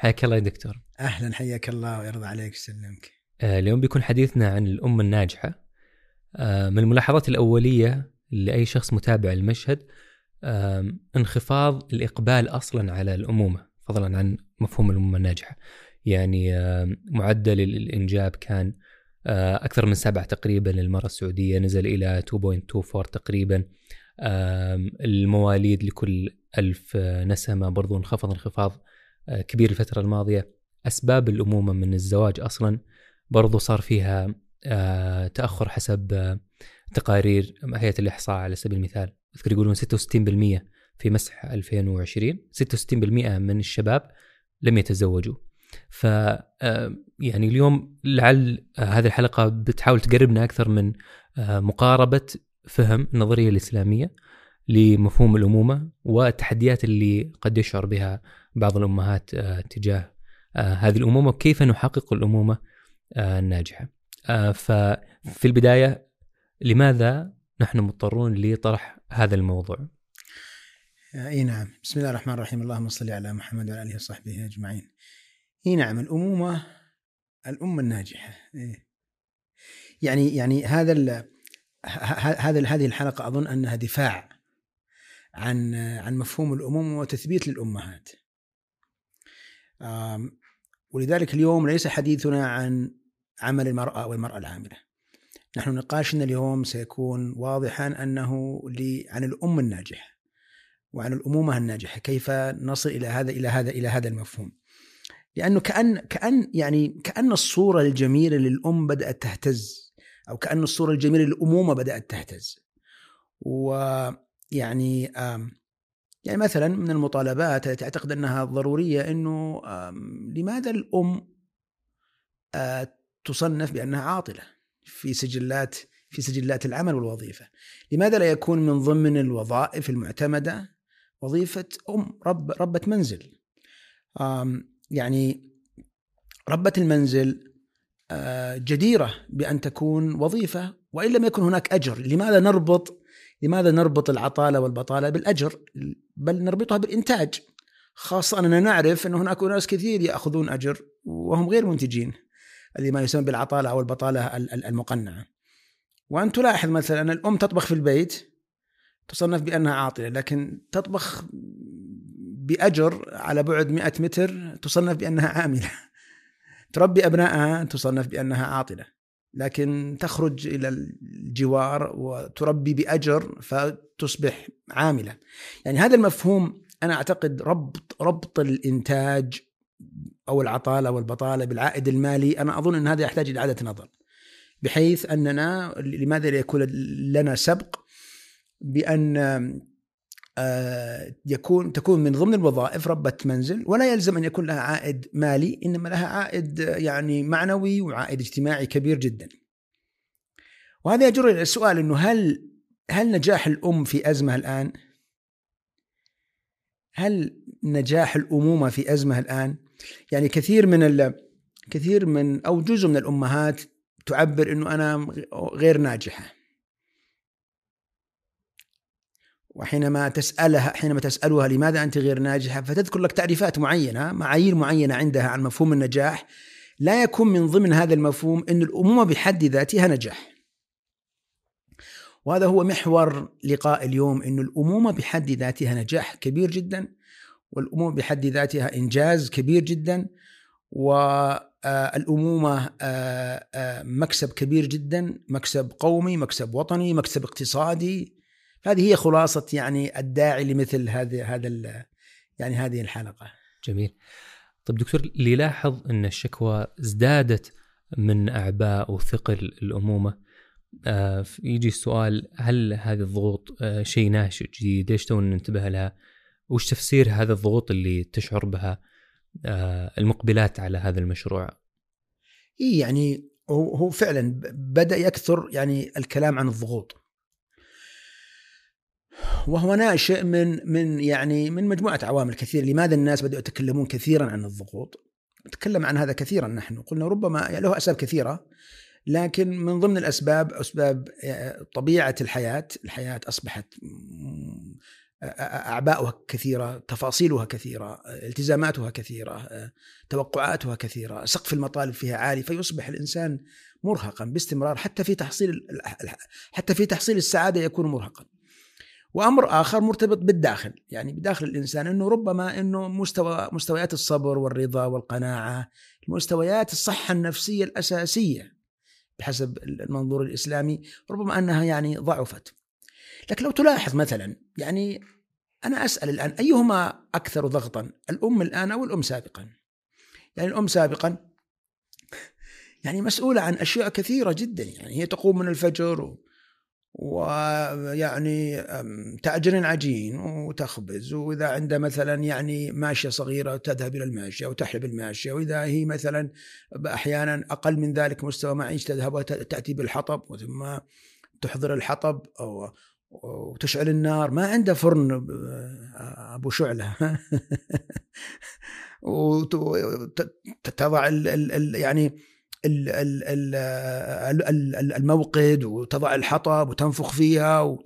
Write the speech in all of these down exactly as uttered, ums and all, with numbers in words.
حياك الله يا دكتور. أهلا، حياك الله ويرضى عليك ويسلمك. آه اليوم بيكون حديثنا عن الأم الناجحة. آه من الملاحظات الأولية لأي شخص متابع المشهد آه انخفاض الإقبال أصلا على الأمومة، فضلا عن مفهوم الأم الناجحة. يعني آه معدل الإنجاب كان آه أكثر من سبعة تقريبا للمرأة السعودية، نزل إلى اثنين فاصلة اثنين وعشرين تقريبا. آه المواليد لكل ألف نسمة برضو انخفض انخفاض آه كبير الفترة الماضية. أسباب الأمومة من الزواج أصلا برضو صار فيها آه تأخر حسب آه تقارير هيئة الإحصاء. على سبيل المثال أذكر يقولون ستة وستين بالمئة في مسح ألفين وعشرين، ستة وستين بالمئة من الشباب لم يتزوجوا. ف آه يعني اليوم لعل آه هذه الحلقة بتحاول تقربنا أكثر من آه مقاربة فهم النظرية الإسلامية لمفهوم الأمومة والتحديات اللي قد يشعر بها بعض الأمهات آه تجاه آه هذه الأمومة، وكيف نحقق الأمومة آه الناجحة. آه ففي البداية لماذا نحن مضطرون لطرح هذا الموضوع؟ اي نعم، بسم الله الرحمن الرحيم، اللهم صل على محمد وعلى آله وصحبه أجمعين. اي نعم، الأمومة، الأم الناجحة. إيه. يعني يعني هذا هذا هذه الحلقة أظن أنها دفاع عن عن مفهوم الأمومة وتثبيت للأمهات. ولذلك اليوم ليس حديثنا عن عمل المرأة والمرأة العاملة. نحن نقاشنا اليوم سيكون واضحا أنه عن الأم الناجحة وعن الأمومة الناجحة، كيف نصل إلى هذا إلى هذا إلى هذا المفهوم. لأنه كأن كأن يعني كأن الصورة الجميلة للأم بدأت تهتز، أو كأن الصورة الجميلة للأمومة بدأت تهتز. ويعني يعني مثلا من المطالبات التي أعتقد أنها ضرورية أنه لماذا الأم تصنف بأنها عاطلة في سجلات في سجلات العمل والوظيفة؟ لماذا لا يكون من ضمن الوظائف المعتمدة وظيفة أم رب ربة منزل؟ يعني ربة المنزل جديرة بأن تكون وظيفة وإن لم يكن هناك أجر. لماذا نربط لماذا نربط العطالة والبطالة بالأجر، بل نربطها بالإنتاج، خاصة أننا نعرف أن هناك ناس كثير يأخذون أجر وهم غير منتجين، اللي ما يسمى بالعطالة أو البطالة المقنعة. وأن تلاحظ مثلا أن الأم تطبخ في البيت تصنف بأنها عاطلة، لكن تطبخ بأجر على بعد مئة متر تصنف بأنها عاملة. تربي أبنائها تصنف بأنها عاطلة، لكن تخرج إلى الجوار وتربي بأجر فتصبح عاملة. يعني هذا المفهوم أنا أعتقد ربط ربط الإنتاج أو العطالة والبطالة بالعائد المالي، أنا أظن أن هذا يحتاج إلى إعادة نظر، بحيث أننا لماذا لا يكون لنا سبق بأن يكون تكون من ضمن الوظائف ربة منزل، ولا يلزم أن يكون لها عائد مالي، إنما لها عائد يعني معنوي وعائد اجتماعي كبير جدا. وهذا يجر إلى السؤال إنه هل هل نجاح الأم في أزمة الآن؟ هل نجاح الأمومة في أزمة الآن؟ يعني كثير من ال كثير من أو جزء من الأمهات تعبر إنه أنا غير ناجحة، وحينما تسألها حينما تسألها لماذا أنت غير ناجحة فتذكر لك تعريفات معينة، معايير معينة عندها عن مفهوم النجاح. لا يكون من ضمن هذا المفهوم أن الأمومة بحد ذاتها نجاح. وهذا هو محور لقاء اليوم، أن الأمومة بحد ذاتها نجاح كبير جدا، والأمومة بحد ذاتها إنجاز كبير جدا، والأمومة مكسب كبير جدا، مكسب قومي، مكسب وطني، مكسب اقتصادي. هذه هي خلاصة يعني الداعي لمثل هذا هذا يعني هذه الحلقة. جميل. طيب دكتور، اللي يلاحظ أن الشكوى ازدادت من أعباء وثقل الأمومة، آه يجي السؤال: هل هذه الضغوط آه شيء ناشئ جديد؟ ليش تونا ننتبه لها؟ وش تفسير هذا الضغوط اللي تشعر بها آه المقبلات على هذا المشروع؟ إيه يعني هو فعلا بدأ يكثر يعني الكلام عن الضغوط، وهو ناشئ من من يعني من مجموعة عوامل كثير. لماذا الناس بدأوا يتكلمون كثيرا عن الضغوط؟ نتكلم عن هذا كثيرا. نحن قلنا ربما له أسباب كثيرة، لكن من ضمن الأسباب أسباب طبيعة الحياة. الحياة أصبحت أعباؤها كثيرة، تفاصيلها كثيرة، التزاماتها كثيرة، توقعاتها كثيرة، سقف المطالب فيها عالي، فيصبح الإنسان مرهقا باستمرار، حتى في تحصيل حتى في تحصيل السعادة يكون مرهقا. وأمر آخر مرتبط بالداخل، يعني بداخل الإنسان، أنه ربما أنه مستوى مستويات الصبر والرضا والقناعة، مستويات الصحة النفسية الأساسية بحسب المنظور الإسلامي، ربما أنها يعني ضعفت. لكن لو تلاحظ مثلا، يعني أنا أسأل الآن أيهما أكثر ضغطا، الأم الآن أو الأم سابقا؟ يعني الأم سابقا يعني مسؤولة عن أشياء كثيرة جدا، يعني هي تقوم من الفجر ويعني تعجن عجين وتخبز، وإذا عندها مثلا يعني ماشية صغيرة تذهب إلى الماشية وتحلب الماشية، وإذا هي مثلا أحيانا أقل من ذلك مستوى معيش تذهب وتأتي بالحطب وثم تحضر الحطب أو وتشعل النار، ما عنده فرن أبو شعلة وتضع ال ال يعني الموقد وتضع الحطب وتنفخ فيها و...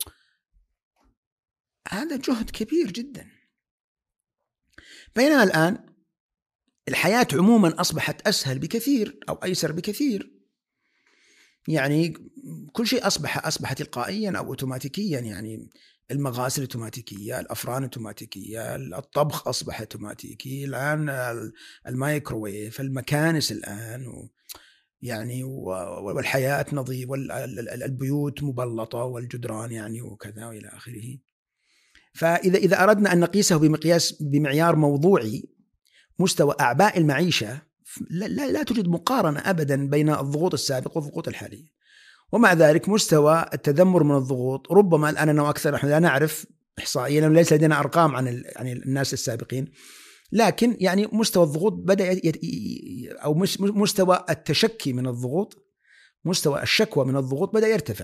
هذا جهد كبير جدا. بينما الآن الحياة عموما أصبحت أسهل بكثير أو أيسر بكثير، يعني كل شيء أصبح أصبح تلقائيا أو أوتوماتيكيا، يعني المغاسل اوتوماتيكية، الأفران اوتوماتيكية، الطبخ أصبح اوتوماتيكي الآن، المايكروويف، المكانس الآن و... يعني والحياة نظيف، والبيوت مبلطة والجدران يعني وكذا وإلى آخره. فإذا إذا أردنا أن نقيسه بمقياس بمعيار موضوعي مستوى أعباء المعيشة، لا, لا, لا توجد مقارنة أبدا بين الضغوط السابقة والضغوط الحالية. ومع ذلك مستوى التذمر من الضغوط ربما الآن أنا وأكثر، نحن لا نعرف إحصائيا، ليس لدينا أرقام عن عن الناس السابقين، لكن يعني مستوى الضغوط بدأ يت... أو مستوى التشكي من الضغوط، مستوى الشكوى من الضغوط بدأ يرتفع.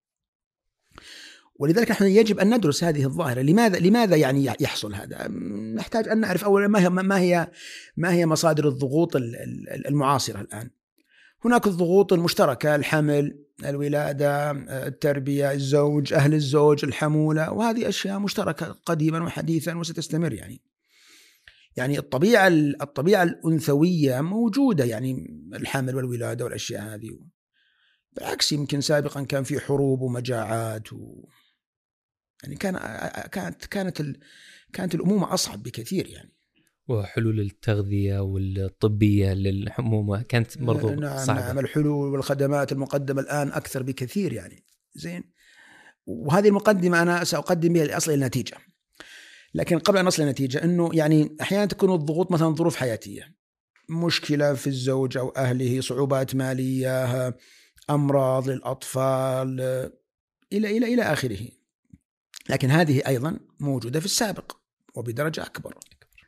ولذلك نحن يجب أن ندرس هذه الظاهرة. لماذا لماذا يعني يحصل هذا؟ نحتاج أن نعرف أولا ما هي ما هي ما هي مصادر الضغوط المعاصرة الآن. هناك الضغوط المشتركة، الحمل، الولادة، التربية، الزوج، أهل الزوج، الحمولة، وهذه أشياء مشتركة قديما وحديثا وستستمر. يعني يعني الطبيعة الطبيعة الأنثوية موجودة، يعني الحمل والولادة والأشياء هذه. بالعكس يمكن سابقا كان في حروب ومجاعات و يعني كان كانت كانت ال... كانت الأمومة أصعب بكثير يعني. وحلول التغذية والطبية للأمومة كانت برضو نعم صعبة. نعم الحلول والخدمات المقدمة الآن أكثر بكثير يعني. زين، وهذه المقدمة أنا سأقدم بها لأصل النتيجة. لكن قبل أن نصل النتيجة، أنه يعني أحيانا تكون الضغوط مثلا ظروف حياتية، مشكلة في الزوج أو أهله، صعوبات مالية، أمراض للأطفال، إلى إلى إلى آخره. لكن هذه أيضا موجودة في السابق وبدرجة أكبر.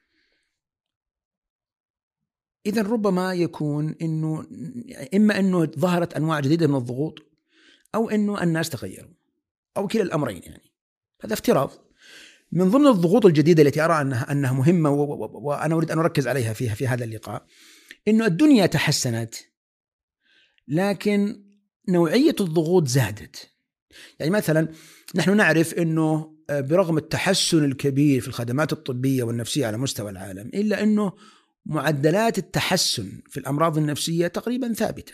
إذن ربما يكون إنه إما إنه ظهرت أنواع جديدة من الضغوط، أو إنه الناس تغيروا، أو كلا الأمرين يعني. هذا افتراض. من ضمن الضغوط الجديدة التي أرى أنها أنها مهمة وأنا أريد أن أركز عليها فيها في هذا اللقاء، إنه الدنيا تحسنت لكن نوعية الضغوط زادت. يعني مثلا نحن نعرف أنه برغم التحسن الكبير في الخدمات الطبية والنفسية على مستوى العالم، إلا أنه معدلات التحسن في الأمراض النفسية تقريبا ثابتة.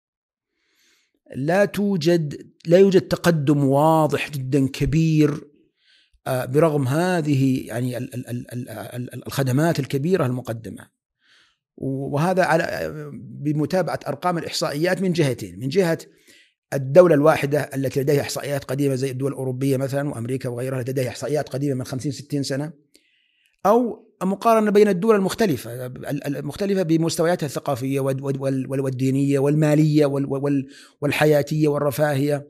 لا توجد لا يوجد تقدم واضح جدا كبير برغم هذه يعني الخدمات الكبيرة المقدمة. وهذا على بمتابعة أرقام الإحصائيات من جهتين: من جهة الدولة الواحدة التي لديها إحصائيات قديمة زي الدول الأوروبية مثلا وأمريكا وغيرها لديها إحصائيات قديمة من خمسين ستين سنة، أو مقارنة بين الدول المختلفة المختلفة بمستوياتها الثقافية والدينية والمالية والحياتية والرفاهية.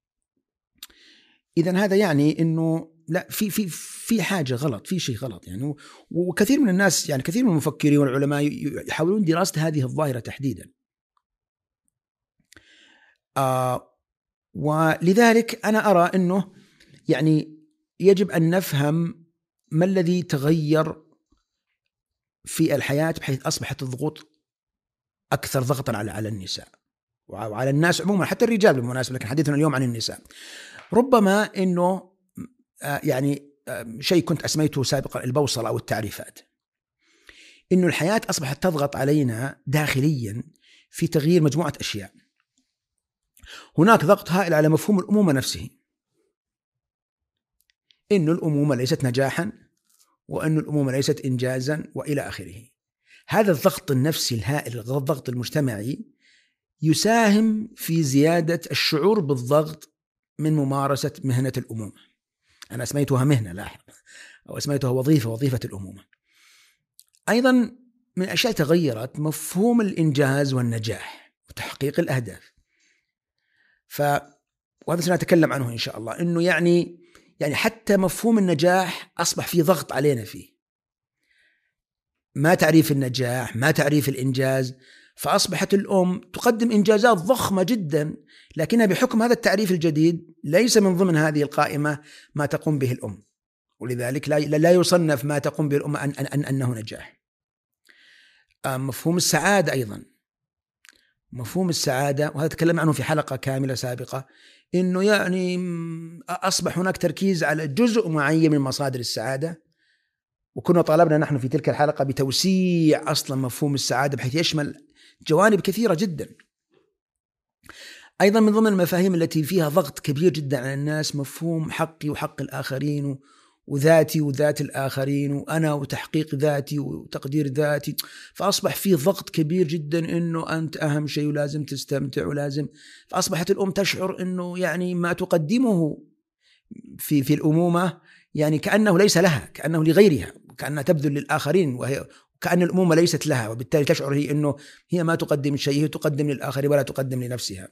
إذن هذا يعني إنه لا في في في حاجة غلط، في شيء غلط يعني. وكثير من الناس يعني كثير من المفكرين والعلماء يحاولون دراسة هذه الظاهرة تحديدا. آه ولذلك أنا أرى أنه يعني يجب أن نفهم ما الذي تغير في الحياة بحيث أصبحت الضغوط أكثر ضغطا على على النساء وعلى الناس عموما، حتى الرجال بالمناسبة، لكن حديثنا اليوم عن النساء. ربما أنه آه يعني شيء كنت أسميته سابقا البوصلة أو التعريفات، إنه الحياة أصبحت تضغط علينا داخليا في تغيير مجموعة أشياء. هناك ضغط هائل على مفهوم الأمومة نفسه، إنه الأمومة ليست نجاحا، وأن الأمومة ليست إنجازا، وإلى آخره. هذا الضغط النفسي الهائل، الضغط المجتمعي، يساهم في زيادة الشعور بالضغط من ممارسة مهنة الأمومة. أنا اسميتها مهنة لاحظ، أو اسميتها وظيفة، وظيفة الأمومة. أيضا من الأشياء تغيرت مفهوم الإنجاز والنجاح وتحقيق الأهداف. ف وهذا سنتكلم عنه إن شاء الله، إنه يعني يعني حتى مفهوم النجاح أصبح فيه ضغط علينا فيه. ما تعريف النجاح، ما تعريف الإنجاز، فأصبحت الأم تقدم إنجازات ضخمة جدا، لكنها بحكم هذا التعريف الجديد ليس من ضمن هذه القائمة ما تقوم به الأم، ولذلك لا لا يصنف ما تقوم به الأم أن أن أنه نجاح. مفهوم السعادة أيضا، مفهوم السعادة، وهذا تكلم عنه في حلقة كاملة سابقة، إنه يعني أصبح هناك تركيز على جزء معين من مصادر السعادة، وكنا طالبنا نحن في تلك الحلقة بتوسيع أصلا مفهوم السعادة بحيث يشمل جوانب كثيرة جدا. أيضا من ضمن المفاهيم التي فيها ضغط كبير جدا على الناس مفهوم حقي وحق الآخرين، وذاتي وذات الآخرين، وأنا وتحقيق ذاتي وتقدير ذاتي. فأصبح فيه ضغط كبير جدا إنه أنت أهم شيء ولازم تستمتع ولازم. فأصبحت الأم تشعر إنه يعني ما تقدمه في في الأمومة يعني كأنه ليس لها، كأنه لغيرها، كأنها تبذل للآخرين، وهي كأن الأمومة ليست لها، وبالتالي تشعر هي إنه هي ما تقدم شيء، هي تقدم للآخر ولا تقدم لنفسها.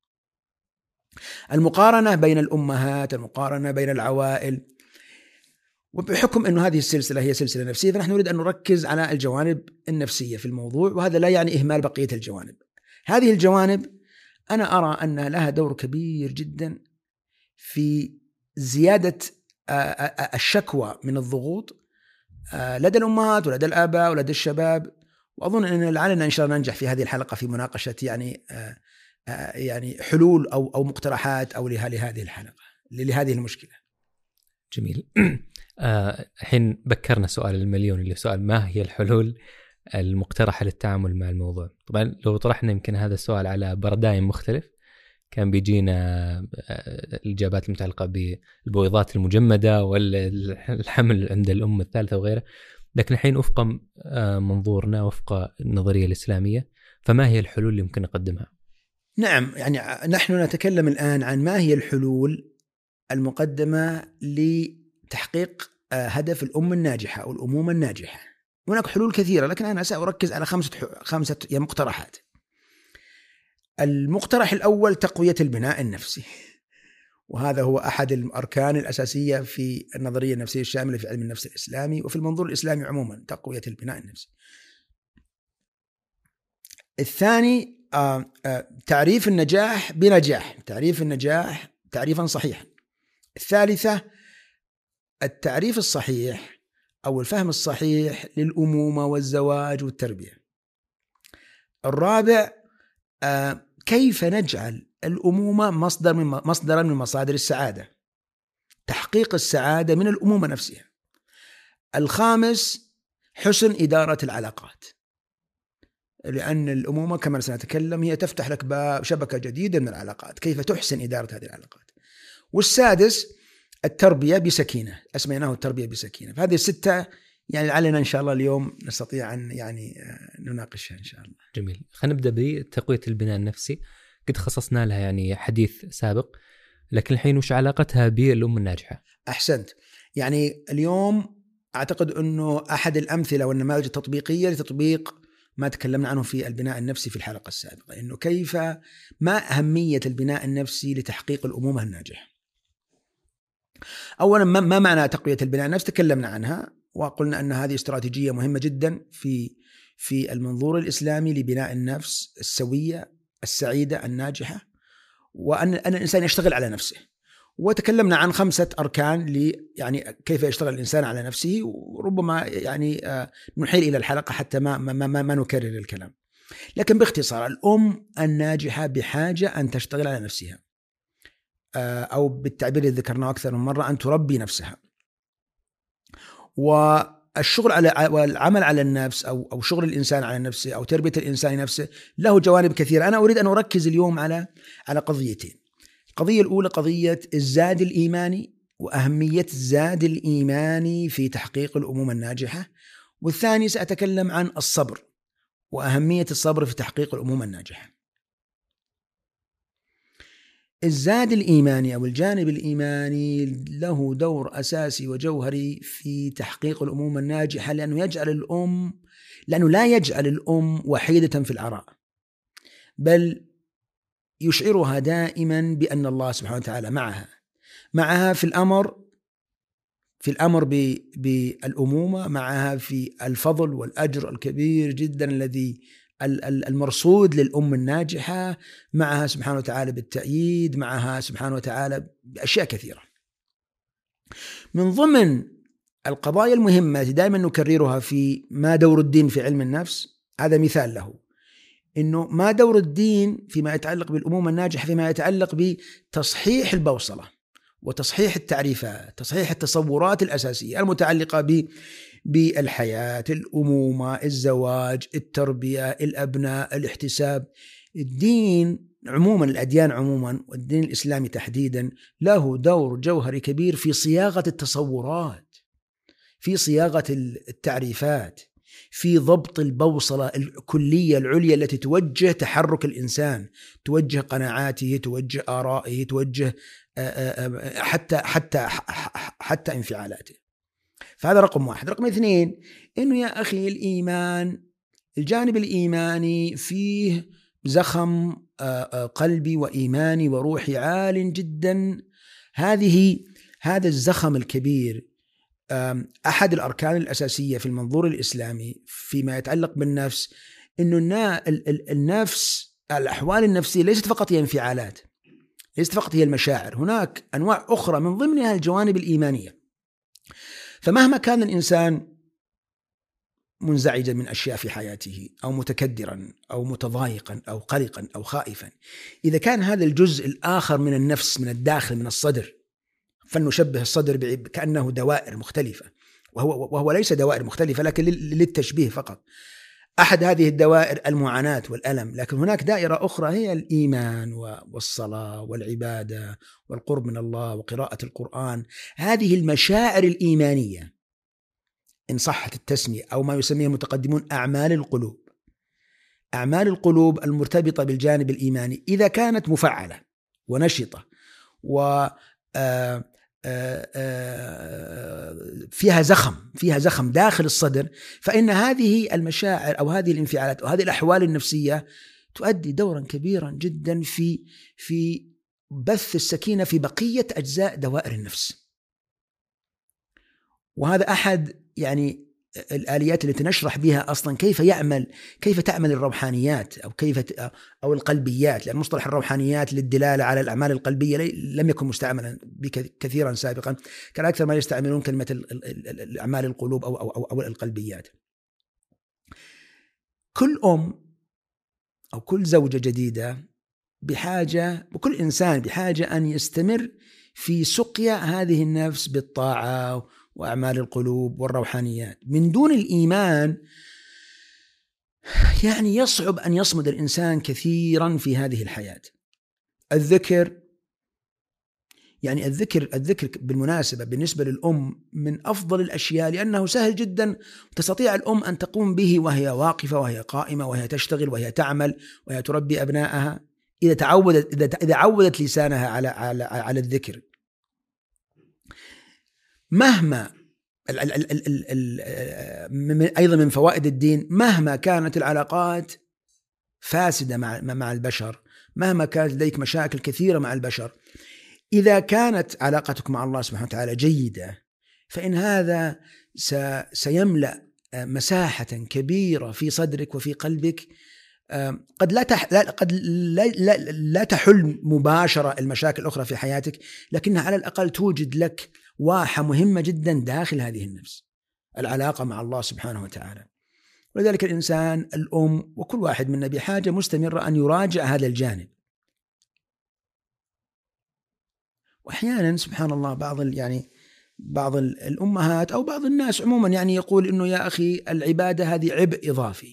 المقارنة بين الأمهات، المقارنة بين العوائل، وبحكم أنه هذه السلسلة هي سلسلة نفسية، فنحن نريد أن نركز على الجوانب النفسية في الموضوع، وهذا لا يعني إهمال بقية الجوانب. هذه الجوانب أنا أرى أن لها دور كبير جدا في زيادة الشكوى من الضغوط لدى الأمهات ولدى الآباء ولدى الشباب. وأظن أن لعلنا إن شاء الله ننجح في هذه الحلقة في مناقشة يعني يعني حلول أو أو مقترحات أو لهذه الحلقة لهذه المشكلة. جميل. الحين بكرنا سؤال المليون اللي سؤال ما هي الحلول المقترحة للتعامل مع الموضوع. طبعا لو طرحنا يمكن هذا السؤال على بارادايم مختلف كان بيجينا الإجابات المتعلقة بالبويضات المجمدة والحمل عند الأم الثالثة وغيره، لكن الحين وفق منظورنا وفق النظرية الإسلامية فما هي الحلول اللي ممكن نقدمها؟ نعم، يعني نحن نتكلم الآن عن ما هي الحلول المقدمة لتحقيق هدف الأم الناجحة أو الأمومة الناجحة. هناك حلول كثيرة، لكن أنا سأركز على خمسة خمسة مقترحات. المقترح الأول تقوية البناء النفسي، وهذا هو أحد الأركان الأساسية في النظرية النفسية الشاملة في علم النفس الإسلامي وفي المنظور الإسلامي عموما، تقوية البناء النفسي. الثاني تعريف النجاح بنجاح، تعريف النجاح تعريفا صحيحا. الثالثة التعريف الصحيح أو الفهم الصحيح للأمومة والزواج والتربية. الرابع كيف نجعل الأمومة مصدر من مصدرا من مصادر السعادة، تحقيق السعادة من الأمومة نفسها. الخامس حسن إدارة العلاقات، لأن الأمومة كما سنتكلم هي تفتح لك باب شبكة جديدة من العلاقات، كيف تحسن إدارة هذه العلاقات. والسادس التربية بسكينة، أسميناه التربية بسكينة. فهذه الستة يعني لعلنا إن شاء الله اليوم نستطيع أن يعني نناقشها إن شاء الله. جميل. خلينا نبدأ بتقوية البناء النفسي، قد خصصنا لها يعني حديث سابق، لكن الحين وش علاقتها بالأم الناجحة؟ أحسنت. يعني اليوم أعتقد أنه أحد الأمثلة والنماذج التطبيقية لتطبيق ما تكلمنا عنه في البناء النفسي في الحلقة السابقة، إنه كيف ما أهمية البناء النفسي لتحقيق الأمومة الناجحة. أولا ما معنى تقوية البناء النفسي؟ تكلمنا عنها وقلنا أن هذه استراتيجية مهمة جدا في في المنظور الإسلامي لبناء النفس السوية السعيدة الناجحة، وأن أن الإنسان يشتغل على نفسه. وتكلمنا عن خمسة أركان ل يعني كيف يشتغل الإنسان على نفسه، وربما يعني نحيل إلى الحلقة حتى ما ما ما, ما نكرر الكلام. لكن باختصار الأم الناجحة بحاجة أن تشتغل على نفسها، أو بالتعبير اللي ذكرناه أكثر من مرة أن تربي نفسها. والشغل على والعمل على النفس أو أو شغل الإنسان على نفسه أو تربية الإنسان نفسه له جوانب كثيرة. أنا أريد أن أركز اليوم على على قضيتين. القضية الأولى قضية الزاد الإيماني وأهمية الزاد الإيماني في تحقيق الأمومة الناجحة، والثاني سأتكلم عن الصبر وأهمية الصبر في تحقيق الأمومة الناجحة. الزاد الإيماني أو الجانب الإيماني له دور أساسي وجوهري في تحقيق الأمومة الناجحة، لأنه يجعل الأم لأنه لا يجعل الأم وحيدة في العراء، بل يشعرها دائما بأن الله سبحانه وتعالى معها معها في الأمر في الأمر بالأمومة، معها في الفضل والأجر الكبير جدا الذي المرصود للأم الناجحة، معها سبحانه وتعالى بالتأييد، معها سبحانه وتعالى بأشياء كثيرة. من ضمن القضايا المهمة دائما نكررها في ما دور الدين في علم النفس، هذا مثال له، إنه ما دور الدين فيما يتعلق بالأمومة الناجحة فيما يتعلق بتصحيح البوصلة وتصحيح التعريفات، تصحيح التصورات الأساسية المتعلقة ب بالحياة، الأمومة، الزواج، التربية، الأبناء، الاحتساب. الدين عموما، الأديان عموما والدين الإسلامي تحديدا له دور جوهري كبير في صياغة التصورات، في صياغة التعريفات، في ضبط البوصلة الكلية العليا التي توجه تحرك الإنسان، توجه قناعاته، توجه آرائه، توجه حتى حتى حتى انفعالاته. فهذا رقم واحد. رقم اثنين، إنه يا أخي الإيمان، الجانب الإيماني فيه زخم قلبي وإيماني وروحي عال جدا. هذه هذا الزخم الكبير أحد الأركان الأساسية في المنظور الإسلامي فيما يتعلق بالنفس، إنه النفس، الأحوال النفسية ليست فقط هي انفعالات، ليست فقط هي المشاعر، هناك أنواع أخرى من ضمنها الجوانب الإيمانية. فمهما كان الإنسان منزعجا من أشياء في حياته أو متكدرا أو متضايقا أو قلقا أو خائفا، إذا كان هذا الجزء الآخر من النفس، من الداخل، من الصدر، فلنشبه الصدر كأنه دوائر مختلفة، وهو, وهو ليس دوائر مختلفة لكن للتشبيه فقط. أحد هذه الدوائر المعاناة والألم، لكن هناك دائرة أخرى هي الإيمان والصلاة والعبادة والقرب من الله وقراءة القرآن. هذه المشاعر الإيمانية إن صحت التسمية، أو ما يسميه المتقدمون أعمال القلوب، أعمال القلوب المرتبطة بالجانب الإيماني إذا كانت مفعلة ونشطة و فيها زخم فيها زخم داخل الصدر، فإن هذه المشاعر أو هذه الانفعالات أو هذه الأحوال النفسية تؤدي دورا كبيرا جدا في في بث السكينة في بقية أجزاء دوائر النفس. وهذا أحد يعني الآليات التي نشرح بها أصلا كيف يعمل كيف تعمل الروحانيات أو كيف أو القلبيات، لأن مصطلح الروحانيات للدلالة على الأعمال القلبية لم يكن مستعملا كثيرا سابقا، كان أكثر ما يستعملون كلمة الأعمال القلوب أو أو أو القلبيات. كل أم أو كل زوجة جديدة بحاجة، وكل إنسان بحاجة أن يستمر في سقيا هذه النفس بالطاعة وأعمال القلوب والروحانيات. من دون الإيمان يعني يصعب أن يصمد الإنسان كثيرا في هذه الحياة. الذكر يعني الذكر الذكر بالمناسبة بالنسبة للأم من أفضل الأشياء، لأنه سهل جدا تستطيع الأم أن تقوم به وهي واقفة وهي قائمة وهي تشتغل وهي تعمل وهي تربي أبنائها، إذا تعودت إذا إذا عودت لسانها على على على الذكر. مهما ال ال ال ال ال أيضا من فوائد الدين، مهما كانت العلاقات فاسدة مع مع البشر، مهما كانت لديك مشاكل كثيرة مع البشر، إذا كانت علاقتك مع الله سبحانه وتعالى جيدة، فإن هذا سيملأ مساحة كبيرة في صدرك وفي قلبك. قد لا تح... لا قد لا... لا... لا تحل مباشرة المشاكل الأخرى في حياتك، لكنها على الأقل توجد لك واحة مهمة جدا داخل هذه النفس، العلاقة مع الله سبحانه وتعالى. ولذلك الإنسان، الأم، وكل واحد منا بحاجة مستمرة أن يراجع هذا الجانب. وأحيانا سبحان الله بعض يعني بعض الأمهات أو بعض الناس عموما يعني يقول إنه يا أخي العبادة هذه عبء إضافي،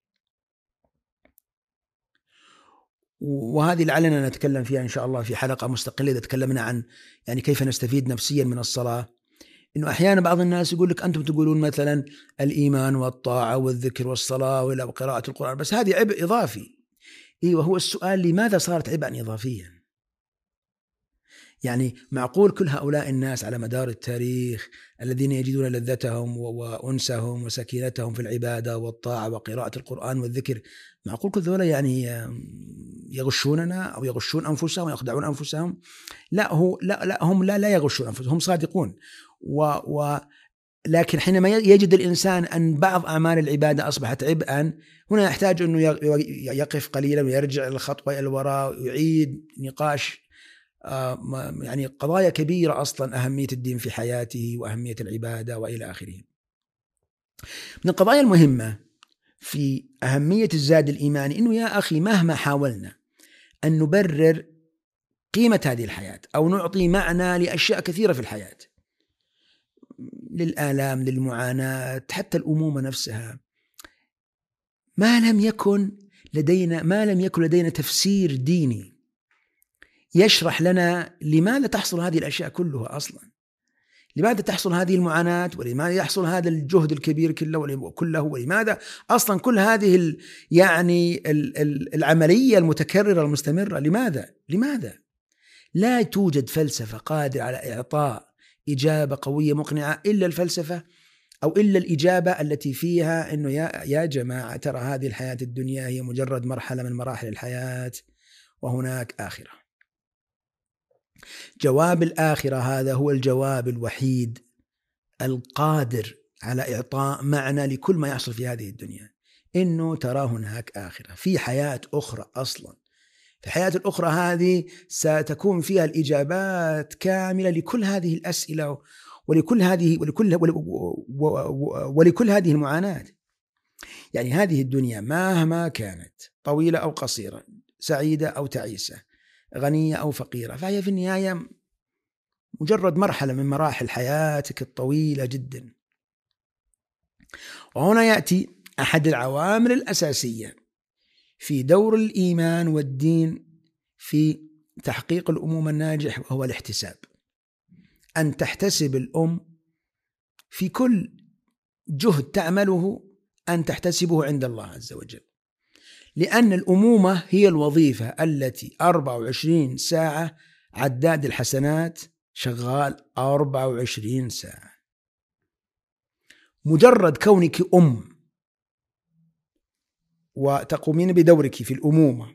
وهذه لعلنا نتكلم فيها إن شاء الله في حلقة مستقلة إذا تكلمنا عن يعني كيف نستفيد نفسيا من الصلاة. إنه أحيانا بعض الناس يقول لك أنتم تقولون مثلا الإيمان والطاعة والذكر والصلاة وقراءة القرآن، بس هذه عبء إضافي. إيه، وهو السؤال لماذا صارت عبئا إضافيا؟ يعني معقول كل هؤلاء الناس على مدار التاريخ الذين يجدون لذتهم وأنسهم وسكينتهم في العبادة والطاعة وقراءة القرآن والذكر، معقول كل ذولا يعني يغشوننا أو يغشون أنفسهم ويخدعون أنفسهم؟ لا، هو لا لا هم لا لا يغشون أنفسهم، هم صادقون. و, و لكن حينما يجد الإنسان أن بعض أعمال العبادة أصبحت عبئا، هنا يحتاج أنه يقف قليلا ويرجع الخطوة إلى الوراء ويعيد نقاش يعني قضايا كبيرة أصلا، أهمية الدين في حياته وأهمية العبادة وإلى آخره. من القضايا المهمة في أهمية الزاد الإيماني إنه يا أخي مهما حاولنا أن نبرر قيمة هذه الحياة أو نعطي معنى لأشياء كثيرة في الحياة، للآلام، للمعاناة، حتى الأمومة نفسها، ما لم يكن لدينا ما لم يكن لدينا تفسير ديني يشرح لنا لماذا تحصل هذه الأشياء كلها أصلا، لماذا تحصل هذه المعاناة، ولماذا يحصل هذا الجهد الكبير كله كله ولماذا أصلا كل هذه يعني العملية المتكررة المستمرة، لماذا لماذا لا توجد فلسفة قادرة على إعطاء إجابة قوية مقنعة إلا الفلسفة، أو إلا الإجابة التي فيها إنه يا يا جماعة ترى هذه الحياة الدنيا هي مجرد مرحلة من مراحل الحياة وهناك آخرة. جواب الآخرة هذا هو الجواب الوحيد القادر على إعطاء معنى لكل ما يحصل في هذه الدنيا، إنه ترى هناك آخرة، في حياة أخرى أصلا، في الحياة الأخرى هذه ستكون فيها الإجابات كاملة لكل هذه الأسئلة ولكل هذه ولكل ولكل هذه المعاناة. يعني هذه الدنيا مهما كانت طويلة أو قصيرة، سعيدة أو تعيسة، غنية أو فقيرة، فهي في النهاية مجرد مرحلة من مراحل حياتك الطويلة جدا. وهنا يأتي أحد العوامل الأساسية في دور الإيمان والدين في تحقيق الأمومة الناجح، وهو الاحتساب. أن تحتسب الأم في كل جهد تعمله، أن تحتسبه عند الله عز وجل، لأن الأمومة هي الوظيفة التي أربع وعشرين ساعة عداد الحسنات شغال أربع وعشرين ساعة. مجرد كونك أم وتقومين بدورك في الأمومة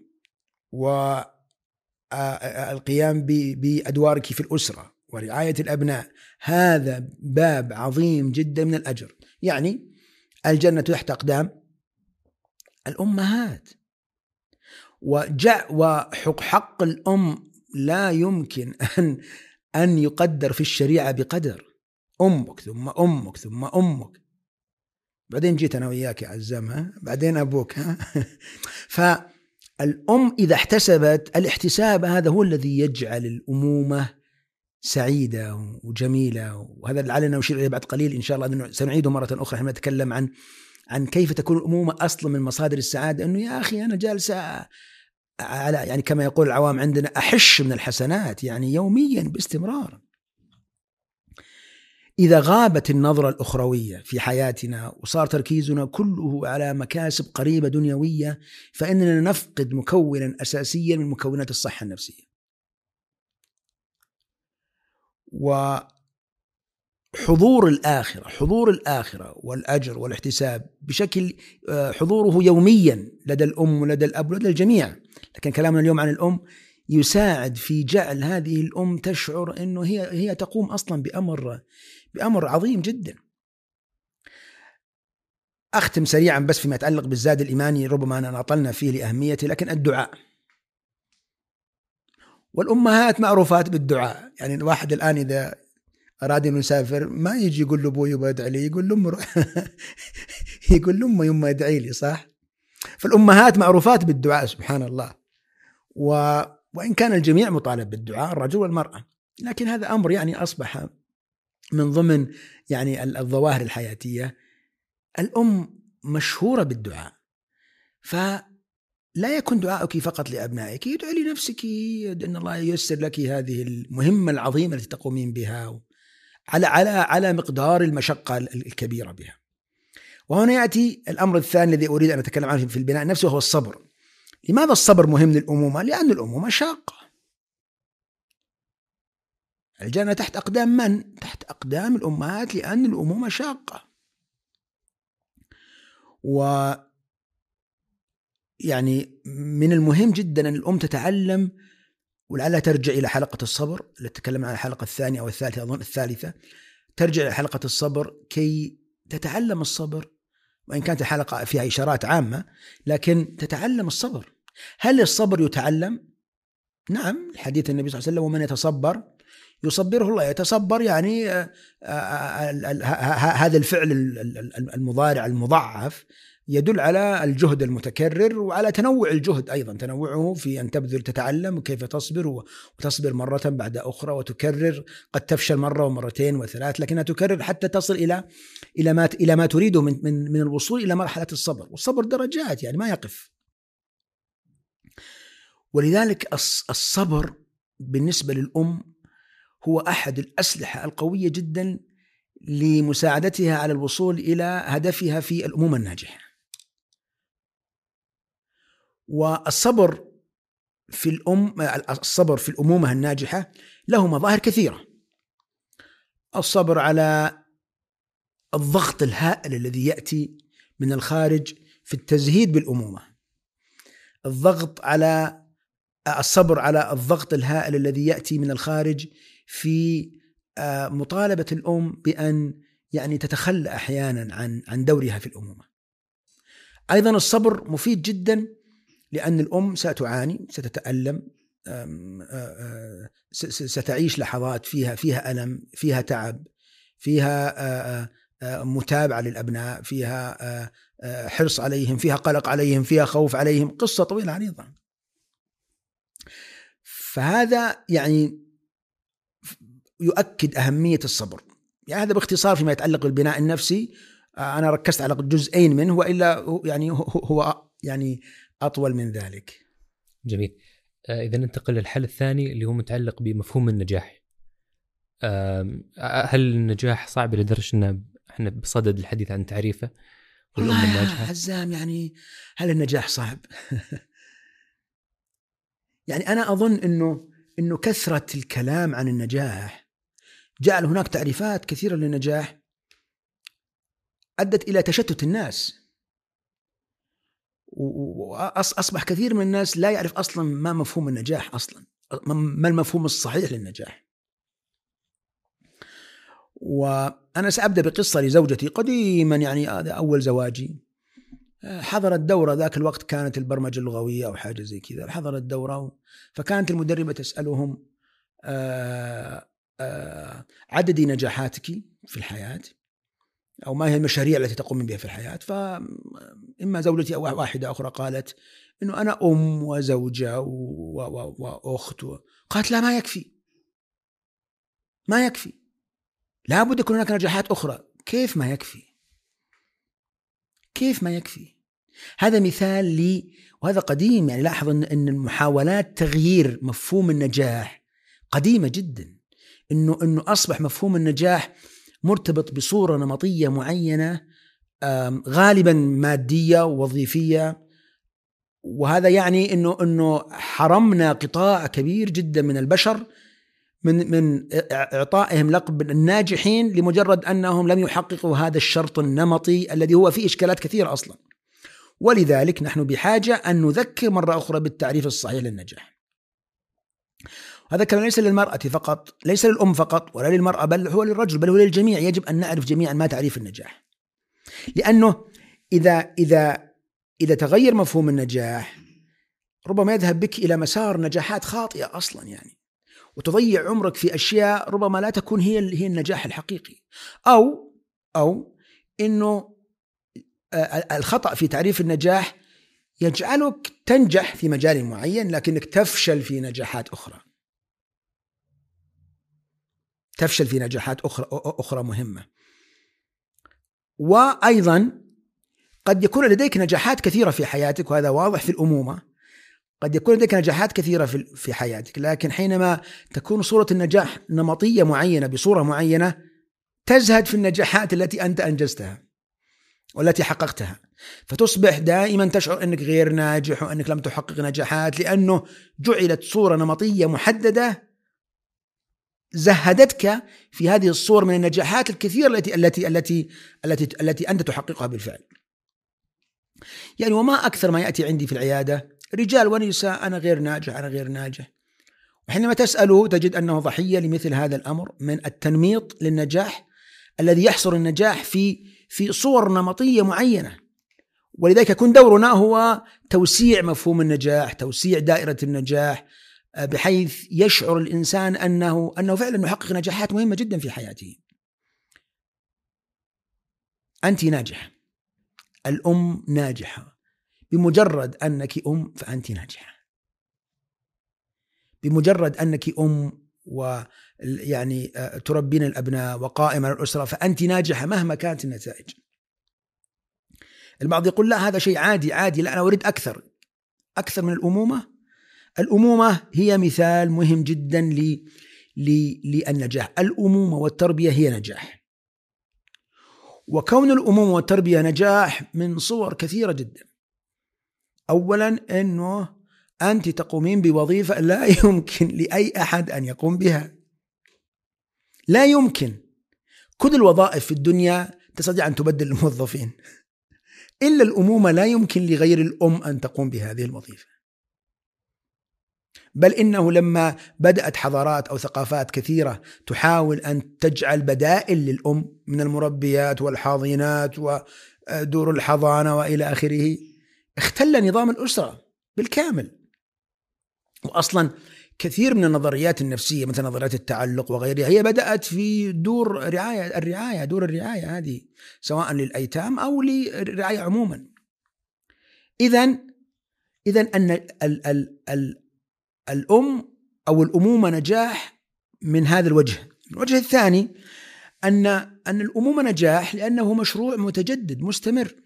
والقيام بأدوارك في الأسرة ورعاية الأبناء، هذا باب عظيم جدا من الأجر. يعني الجنة تحت أقدام الأمهات، وجع وحق حق الأم لا يمكن أن أن يقدر في الشريعة بقدر. أمك ثم أمك ثم أمك، بعدين جيت أنا وياك يا عزام، بعدين أبوك. فالأم إذا احتسبت، الاحتساب هذا هو الذي يجعل الأمومة سعيدة وجميلة. وهذا لعلنا نشير إليه بعد قليل إن شاء الله، أنه سنعيده مرة أخرى حين نتكلم عن عن كيف تكون الأمومة أصلا من مصادر السعادة. أنه يا أخي أنا جالسة على يعني كما يقول العوام عندنا أحش من الحسنات، يعني يوميا باستمرار. إذا غابت النظرة الأخروية في حياتنا وصار تركيزنا كله على مكاسب قريبة دنيوية، فإننا نفقد مكونا أساسيا من مكونات الصحة النفسية. وحضور الآخرة حضور الآخرة والأجر والاحتساب بشكل حضوره يوميا لدى الأم ولدى الأب ولدى الجميع، لكن كلامنا اليوم عن الأم يساعد في جعل هذه الأم تشعر أنه هي هي تقوم أصلا بأمر بأمر عظيم جدا. أختم سريعا بس فيما يتعلق بالزاد الإيماني، ربما أنا أطلنا فيه لأهميته، لكن الدعاء. والأمهات معروفات بالدعاء. يعني الواحد الآن إذا أراد أن يسافر ما يجي يقول له أبوي يبغى يدعي لي، يقول لأمه يقول لأمه يما يدعي لي، صح؟ فالأمهات معروفات بالدعاء سبحان الله. و... وإن كان الجميع مطالب بالدعاء، الرجل والمرأة، لكن هذا أمر يعني أصبح من ضمن يعني الظواهر الحياتية، الأم مشهورة بالدعاء، فلا يكن دعاؤك فقط لأبنائك، ادعي لنفسك أن الله ييسر لك هذه المهمة العظيمة التي تقومين بها على على على مقدار المشقة الكبيرة بها. وهنا يأتي الأمر الثاني الذي أريد أن أتكلم عنه في البناء النفسي، وهو الصبر. لماذا الصبر مهم للأمومة؟ لأن الأمومة شاقة. الجنة تحت أقدام من؟ تحت أقدام الأمهات، لأن الأمومة شاقة. و يعني من المهم جدا أن الأم تتعلم، ولعلها ترجع إلى حلقة الصبر التي تكلم عن الحلقة الثانية أو الثالثة، أظن الثالثة، ترجع إلى حلقة الصبر كي تتعلم الصبر، وإن كانت الحلقة فيها إشارات عامة لكن تتعلم الصبر. هل الصبر يتعلم؟ نعم، الحديث النبي صلى الله عليه وسلم: ومن يتصبر يصبره الله. يتصبر يعني هذا الفعل المضارع المضاعف يدل على الجهد المتكرر وعلى تنوع الجهد أيضا، تنوعه في أن تبذل تتعلم كيف تصبر، وتصبر مرة بعد أخرى وتكرر، قد تفشل مرة ومرتين وثلاث لكنها تكرر حتى تصل إلى إلى ما إلى ما تريده من من من الوصول إلى مرحلة الصبر. والصبر درجات، يعني ما يقف. ولذلك الصبر بالنسبة للأم هو أحد الأسلحة القوية جدا لمساعدتها على الوصول إلى هدفها في الأمومة الناجحة. والصبر في الأم الصبر في الأمومة الناجحة له مظاهر كثيرة. الصبر على الضغط الهائل الذي يأتي من الخارج في التزهيد بالأمومة، الضغط على الصبر على الضغط الهائل الذي يأتي من الخارج في مطالبة الأم بأن يعني تتخلى أحيانا عن عن دورها في الأمومة. أيضا الصبر مفيد جدا، لأن الأم ستعاني، ستتألم، ستعيش لحظات فيها فيها ألم، فيها تعب، فيها متابعة للأبناء، فيها حرص عليهم، فيها قلق عليهم، فيها خوف عليهم، قصة طويلة عريضة. فهذا يعني يؤكد أهمية الصبر. يعني هذا باختصار فيما يتعلق بالبناء النفسي. أنا ركزت على جزئين منه، وإلا يعني هو يعني أطول من ذلك. جميل. إذا ننتقل للحل الثاني اللي هو متعلق بمفهوم النجاح. هل النجاح صعب لدرجة أن احنا بصدد الحديث عن تعريفه والأم الناجحة؟ حزام، يعني هل النجاح صعب؟ يعني أنا أظن إنه إنه كثرة الكلام عن النجاح جعل هناك تعريفات كثيرة للنجاح أدت إلى تشتت الناس، وأصبح كثير من الناس لا يعرف أصلا ما مفهوم النجاح أصلا، ما المفهوم الصحيح للنجاح. وأنا سأبدأ بقصة لزوجتي قديما، يعني هذا أول زواجي. حضرت دورة، ذاك الوقت كانت البرمجة اللغوية أو حاجة زي كذا، حضرت دورة، فكانت المدربة تسألهم آآ آآ عددي نجاحاتك في الحياة، أو ما هي المشاريع التي تقوم بها في الحياة. فإما زوجتي أو واحدة أخرى قالت إنه أنا أم وزوجة وأخت. قالت لا، ما يكفي، ما يكفي، لابد يكون هناك نجاحات أخرى. كيف ما يكفي؟ كيف ما يكفي؟ هذا مثال لي، وهذا قديم. يعني لاحظ أن المحاولات تغيير مفهوم النجاح قديمة جدا، إنه إنه أصبح مفهوم النجاح مرتبط بصورة نمطية معينة، غالبا مادية ووظيفية. وهذا يعني إنه إنه حرمنا قطاع كبير جدا من البشر من من إعطائهم لقب الناجحين لمجرد أنهم لم يحققوا هذا الشرط النمطي الذي هو فيه إشكالات كثيرة أصلا. ولذلك نحن بحاجة أن نذكر مرة أخرى بالتعريف الصحيح للنجاح. هذا كلام ليس للمرأة فقط، ليس للأم فقط، ولا للمرأة، بل هو للرجل، بل هو للجميع. يجب أن نعرف جميعا ما تعريف النجاح، لأنه إذا إذا إذا تغير مفهوم النجاح ربما يذهب بك إلى مسار نجاحات خاطئة أصلا، يعني وتضيع عمرك في أشياء ربما لا تكون هي هي النجاح الحقيقي، أو أو إنه الخطأ في تعريف النجاح يجعلك تنجح في مجال معين لكنك تفشل في نجاحات أخرى. تفشل في نجاحات أخرى أخرى مهمة. وأيضا قد يكون لديك نجاحات كثيرة في حياتك، وهذا واضح في الأمومة، قد يكون لديك نجاحات كثيرة في حياتك، لكن حينما تكون صورة النجاح نمطية معينة بصورة معينة تزهد في النجاحات التي أنت أنجزتها والتي حققتها، فتصبح دائما تشعر أنك غير ناجح وأنك لم تحقق نجاحات، لأنه جعلت صورة نمطية محددة زهدتك في هذه الصور من النجاحات الكثيرة التي التي التي التي التي أنت تحققها بالفعل. يعني وما أكثر ما يأتي عندي في العيادة رجال ونساء أنا غير ناجح أنا غير ناجح، وحينما تسأله تجد أنه ضحية لمثل هذا الأمر من التنميط للنجاح الذي يحصر النجاح في في صور نمطية معينة. ولذلك يكون دورنا هو توسيع مفهوم النجاح، توسيع دائرة النجاح، بحيث يشعر الإنسان أنه أنه فعلا يحقق نجاحات مهمة جدا في حياته. أنت ناجحة، الأم ناجحة، بمجرد أنك أم فأنت ناجحة، بمجرد أنك أم ويعني تربين الأبناء وقائمة الأسرة فأنت ناجحة مهما كانت النتائج. البعض يقول لا هذا شيء عادي عادي، لا أنا أريد أكثر أكثر من الأمومة. الأمومة هي مثال مهم جدا للنجاح. الأمومة والتربية هي نجاح، وكون الأمومة والتربية نجاح من صور كثيرة جدا. أولا أنه أنت تقومين بوظيفة لا يمكن لأي أحد أن يقوم بها، لا يمكن. كل الوظائف في الدنيا تستطيع أن تبدل الموظفين، إلا الأمومة لا يمكن لغير الأم أن تقوم بهذه الوظيفة. بل إنه لما بدأت حضارات أو ثقافات كثيرة تحاول أن تجعل بدائل للأم من المربيات والحاضنات ودور الحضانة وإلى آخره، اختل نظام الأسرة بالكامل. وأصلا كثير من النظريات النفسية مثل نظريات التعلق وغيرها هي بدأت في دور رعاية الرعاية دور الرعاية هذه، سواء للأيتام أو للرعاية عموما. إذن إذن أن ال ال ال الأم أو الأمومة نجاح من هذا الوجه. الوجه الثاني أن أن الأمومة نجاح لأنه مشروع متجدد مستمر.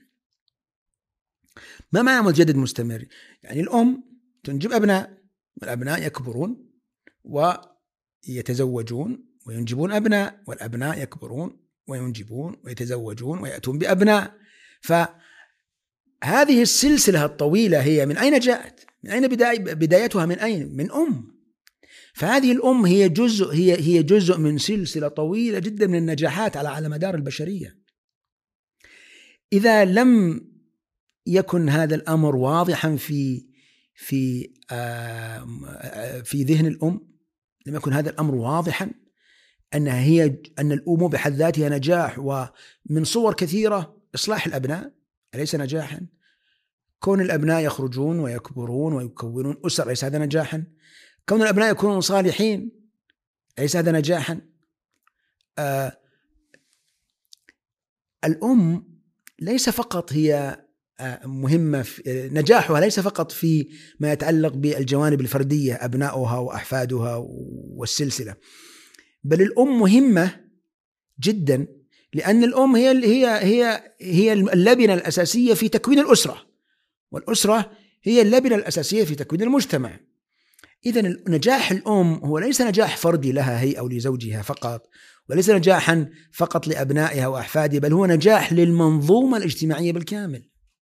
ما معنى متجدد مستمر؟ يعني الأم تنجب أبناء، والأبناء يكبرون ويتزوجون وينجبون أبناء، والأبناء يكبرون وينجبون ويتزوجون ويأتون بأبناء. فهذه السلسلة الطويلة هي من أين جاءت؟ من أين بدايتها؟ من أين؟ من أم. فهذه الأم هي جزء هي هي جزء من سلسلة طويلة جدا من النجاحات على على مدار البشرية. إذا لم يكن هذا الأمر واضحا في في في ذهن الأم، لم يكن هذا الأمر واضحا أنها هي أن الأم بحد ذاتها نجاح، ومن صور كثيرة إصلاح الأبناء أليس نجاحا؟ كون الأبناء يخرجون ويكبرون ويكونون أسر أليس هذا نجاحا؟ كون الأبناء يكونون صالحين أليس هذا نجاحا؟ آه الأم ليس فقط هي آه مهمة في نجاحها، ليس فقط في ما يتعلق بالجوانب الفردية أبنائها وأحفادها والسلسلة، بل الأم مهمة جدا، لأن الأم هي هي هي هي اللبنة الأساسية في تكوين الأسرة، والأسرة هي اللبنة الأساسية في تكوين المجتمع. إذن نجاح الأم هو ليس نجاح فردي لها هي أو لزوجها فقط، وليس نجاحا فقط لأبنائها وأحفادها، بل هو نجاح للمنظومة الاجتماعية بالكامل.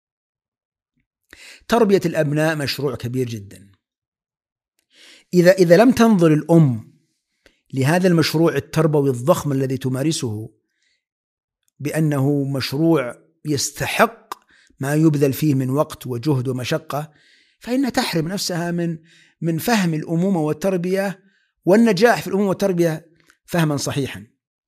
تربية الأبناء مشروع كبير جدا. إذا إذا لم تنظر الأم لهذا المشروع التربوي الضخم الذي تمارسه بأنه مشروع يستحق ما يبذل فيه من وقت وجهد ومشقة، فإنها تحرم نفسها من من فهم الأمومة والتربية والنجاح في الأمومة والتربية فهما صحيحا.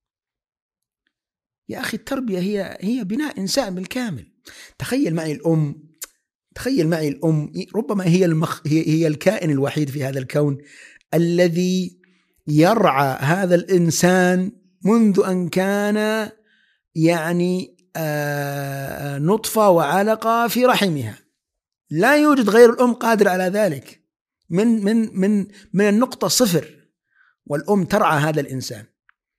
يا أخي التربية هي هي بناء إنسان بالكامل. تخيل معي الأم تخيل معي الأم ربما هي المخ هي, هي الكائن الوحيد في هذا الكون الذي يرعى هذا الإنسان منذ أن كان يعني آه نطفة وعلقة في رحمها. لا يوجد غير الأم قادر على ذلك من من من من النقطة صفر، والأم ترعى هذا الإنسان.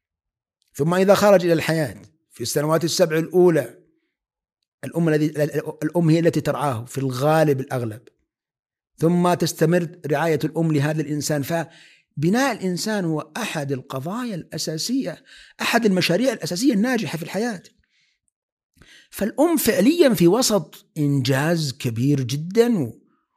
ثم إذا خرج إلى الحياة في السنوات السبع الأولى الأم الذي الأم هي التي ترعاه في الغالب الأغلب، ثم تستمر رعاية الأم لهذا الإنسان. فبناء الإنسان هو أحد القضايا الأساسية، أحد المشاريع الأساسية الناجحة في الحياة. فالأم فعليا في وسط إنجاز كبير جدا،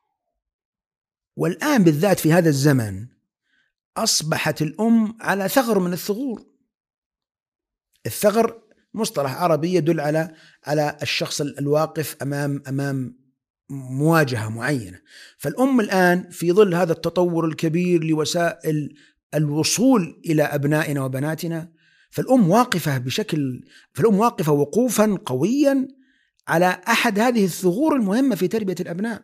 والآن بالذات في هذا الزمن أصبحت الأم على ثغر من الثغور. الثغر مصطلح عربي يدل على على الشخص الواقف أمام أمام مواجهة معينة. فالأم الآن في ظل هذا التطور الكبير لوسائل الوصول إلى أبنائنا وبناتنا، فالأم واقفة بشكل فالأم واقفة وقوفا قويا على أحد هذه الثغور المهمة في تربية الأبناء.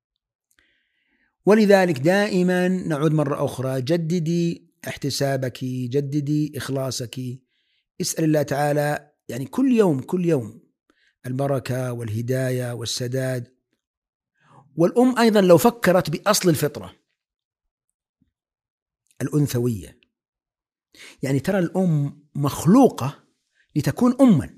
ولذلك دائما نعود مرة أخرى: جددي احتسابك، جددي إخلاصك، اسأل الله تعالى يعني كل يوم كل يوم البركة والهداية والسداد. والأم أيضا لو فكرت بأصل الفطرة الأنثوية، يعني ترى الأم مخلوقة لتكون أما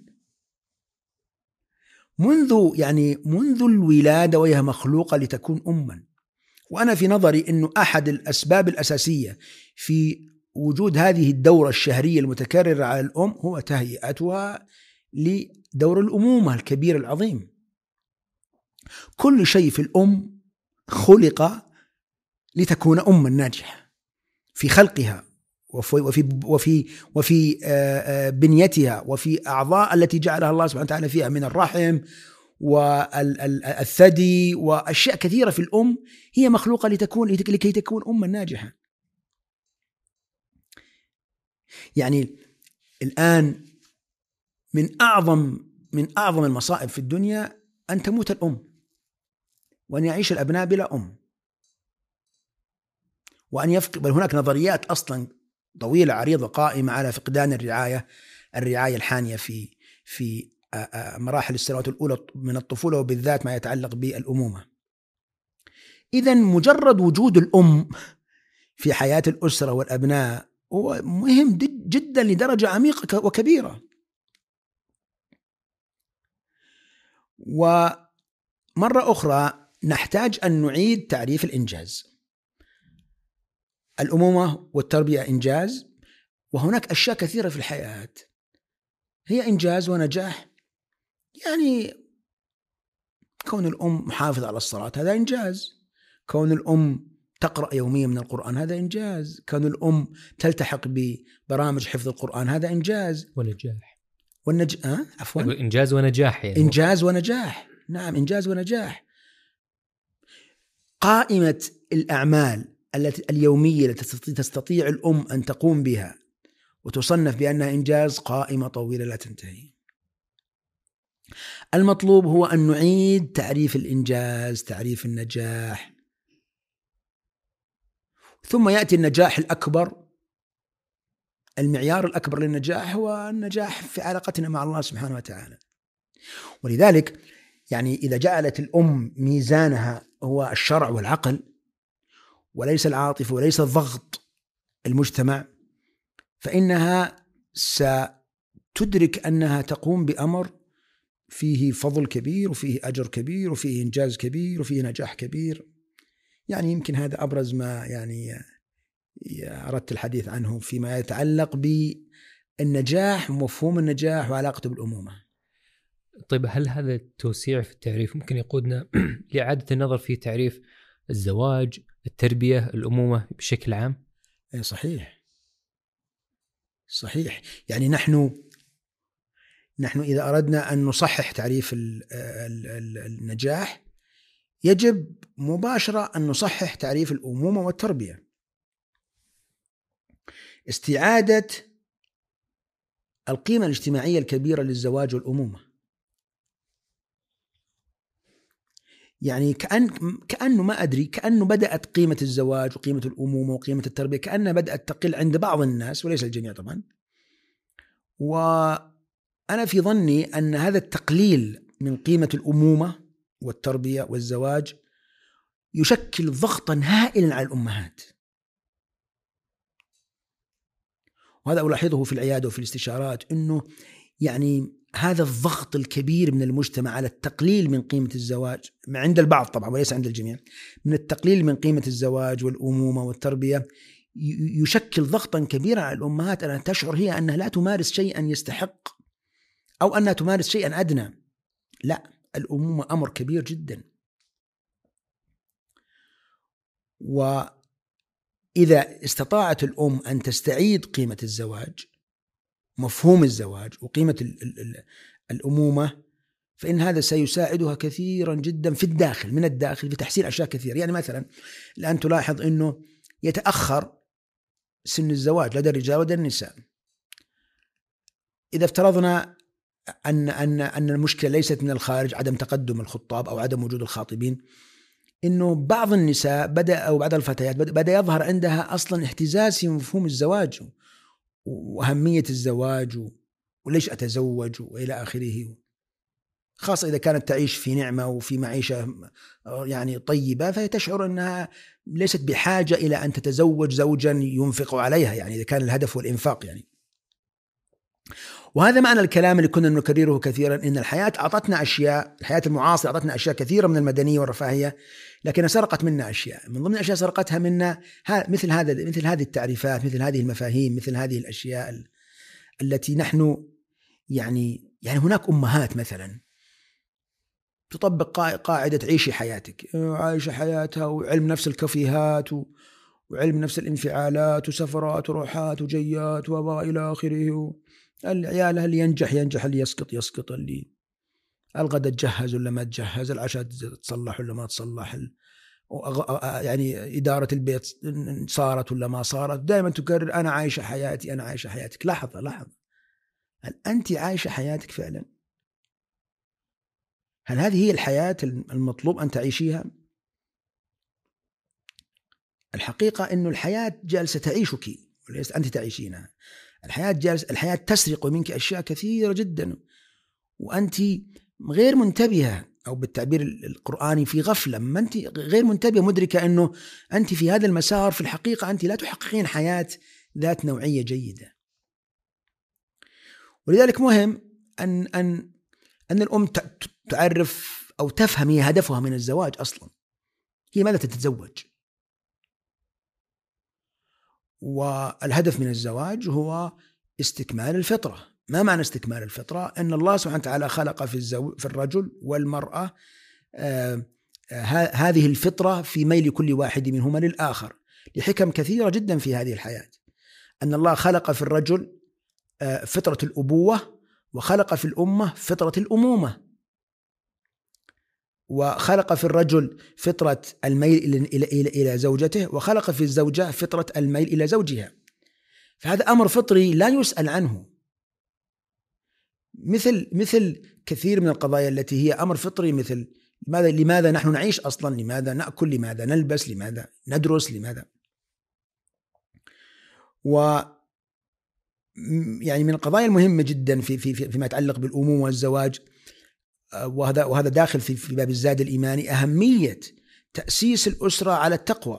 منذ يعني منذ الولادة، وهي مخلوقة لتكون أما. وأنا في نظري أنه أحد الأسباب الأساسية في وجود هذه الدورة الشهرية المتكررة على الأم هو تهيئتها لدور الأمومة الكبير العظيم. كل شيء في الأم خلق لتكون أما ناجحة في خلقها وفي وفي وفي وفي بنيتها وفي أعضاء التي جعلها الله سبحانه وتعالى فيها من الرحم والثدي وأشياء كثيرة في الأم هي مخلوقة لتكون لكي تكون أما ناجحة. يعني الآن من أعظم من أعظم المصائب في الدنيا أن تموت الأم وأن يعيش الأبناء بلا أم، وأن يفقد. بل هناك نظريات أصلا طويلة عريضة قائمة على فقدان الرعاية الرعاية الحانية في في مراحل السنوات الأولى من الطفولة، وبالذات ما يتعلق بالأمومة. إذن مجرد وجود الأم في حياة الأسرة والأبناء هو مهم جدا لدرجة عميقة وكبيرة. ومرة أخرى نحتاج أن نعيد تعريف الإنجاز. الأمومة والتربية إنجاز، وهناك أشياء كثيرة في الحياة هي إنجاز ونجاح. يعني كون الأم محافظة على الصلاة هذا إنجاز، كون الأم تقرأ يوميا من القرآن هذا إنجاز، كون الأم تلتحق ببرامج حفظ القرآن هذا إنجاز ونجاح والنج... أه؟ عفوا إنجاز ونجاح يعني. إنجاز ونجاح، نعم إنجاز ونجاح. قائمة الأعمال التي اليومية التي تستطيع الأم أن تقوم بها وتصنف بأنها إنجاز قائمة طويلة لا تنتهي. المطلوب هو أن نعيد تعريف الإنجاز، تعريف النجاح، ثم يأتي النجاح الأكبر. المعيار الأكبر للنجاح هو النجاح في علاقتنا مع الله سبحانه وتعالى. ولذلك يعني إذا جعلت الأم ميزانها هو الشرع والعقل وليس العاطفة وليس الضغط المجتمع، فإنها ستدرك أنها تقوم بأمر فيه فضل كبير وفيه أجر كبير وفيه إنجاز كبير وفيه نجاح كبير. يعني يمكن هذا أبرز ما يعني أردت الحديث عنه فيما يتعلق بالنجاح ومفهوم النجاح وعلاقته بالأمومة. طيب، هل هذا التوسيع في التعريف ممكن يقودنا لإعادة النظر في تعريف الزواج، التربية، الأمومة بشكل عام؟ صحيح صحيح. يعني نحن نحن إذا أردنا أن نصحح تعريف النجاح يجب مباشرة أن نصحح تعريف الأمومة والتربية. استعادة القيمة الاجتماعية الكبيرة للزواج والأمومة. يعني كأن كأنه ما أدري كأنه بدأت قيمة الزواج وقيمة الأمومة وقيمة التربية كأنها بدأت تقل عند بعض الناس وليس الجميع طبعا. وأنا في ظني أن هذا التقليل من قيمة الأمومة والتربية والزواج يشكل ضغطا هائلا على الأمهات، وهذا ألاحظه في العيادة وفي الاستشارات، أنه يعني هذا الضغط الكبير من المجتمع على التقليل من قيمة الزواج عند البعض طبعا وليس عند الجميع، من التقليل من قيمة الزواج والأمومة والتربية يشكل ضغطا كبيرا على الأمهات أن تشعر هي أنها لا تمارس شيئا يستحق أو أنها تمارس شيئا أدنى. لا، الأمومة أمر كبير جدا، وإذا استطاعت الأم أن تستعيد قيمة الزواج، مفهوم الزواج وقيمة الأمومة، فإن هذا سيساعدها كثيرا جدا في الداخل، من الداخل في تحسين أشياء كثيرة. يعني مثلا الآن تلاحظ أنه يتأخر سن الزواج لدى الرجال ولدى النساء. إذا افترضنا أن أن أن المشكلة ليست من الخارج، عدم تقدم الخطاب أو عدم وجود الخاطبين، إنه بعض النساء بدأ أو بعض الفتيات بدأ يظهر عندها أصلا اهتزاز في مفهوم الزواج وأهمية الزواج وليش أتزوج وإلى آخره، خاصة إذا كانت تعيش في نعمة وفي معيشة يعني طيبة، فهي تشعر أنها ليست بحاجة إلى أن تتزوج زوجا ينفق عليها، يعني إذا كان الهدف والإنفاق يعني. وهذا معنى الكلام اللي كنا نكرره كثيرا، إن الحياة أعطتنا أشياء، الحياة المعاصرة أعطتنا أشياء كثيرة من المدنية والرفاهية، لكن سرقت منا أشياء. من ضمن الأشياء سرقتها منا مثل هذا مثل هذه التعريفات، مثل هذه المفاهيم، مثل هذه الأشياء التي نحن يعني يعني هناك أمهات مثلا تطبق قاعدة عيشي حياتك، عايشة حياتها وعلم نفس الكافيهات وعلم نفس الانفعالات وسفرات وروحات وجيات وإلى آخره. العيال اللي ينجح ينجح، اللي يسقط يسقط، اللي الغدا تجهز ولا ما تجهز، العشاء تصلح ولا ما تصلح، يعني إدارة البيت صارت ولا ما صارت، دائما تكرر أنا عايشة حياتي أنا عايشة حياتك. لحظة لحظة، هل أنت عايشة حياتك فعلا؟ هل هذه هي الحياة المطلوب أن تعيشيها؟ الحقيقة أنه الحياة جالسة تعيشك وليس أنت تعيشينها. الحياة جالسة، الحياة تسرق منك أشياء كثيرة جدا وأنت غير منتبهة، أو بالتعبير القرآني في غفلة، ما أنت غير منتبهة مدركة أنه أنت في هذا المسار في الحقيقة أنت لا تحققين حياة ذات نوعية جيدة. ولذلك مهم أن أن أن الأم تعرف أو تفهم هي هدفها من الزواج أصلا، هي ماذا تتزوج. والهدف من الزواج هو استكمال الفطرة. ما معنى استكمال الفطرة؟ أن الله سبحانه وتعالى خلق في الزو... في الرجل والمرأة آه... ه... هذه الفطرة في ميل كل واحد منهما للآخر لحكم كثيرة جدا في هذه الحياة. أن الله خلق في الرجل آه... فطرة الأبوة، وخلق في الأمة فطرة الأمومة، وخلق في الرجل فطرة الميل إلى إلى إلى زوجته، وخلق في الزوجة فطرة الميل إلى زوجها. فهذا أمر فطري لا يسأل عنه، مثل مثل كثير من القضايا التي هي أمر فطري، مثل لماذا لماذا نحن نعيش أصلا، لماذا نأكل، لماذا نلبس، لماذا ندرس، لماذا. و يعني من القضايا المهمة جدا في في فيما يتعلق بالأمومة والزواج، وهذا وهذا داخل في في باب الزاد الإيماني، أهمية تأسيس الأسرة على التقوى.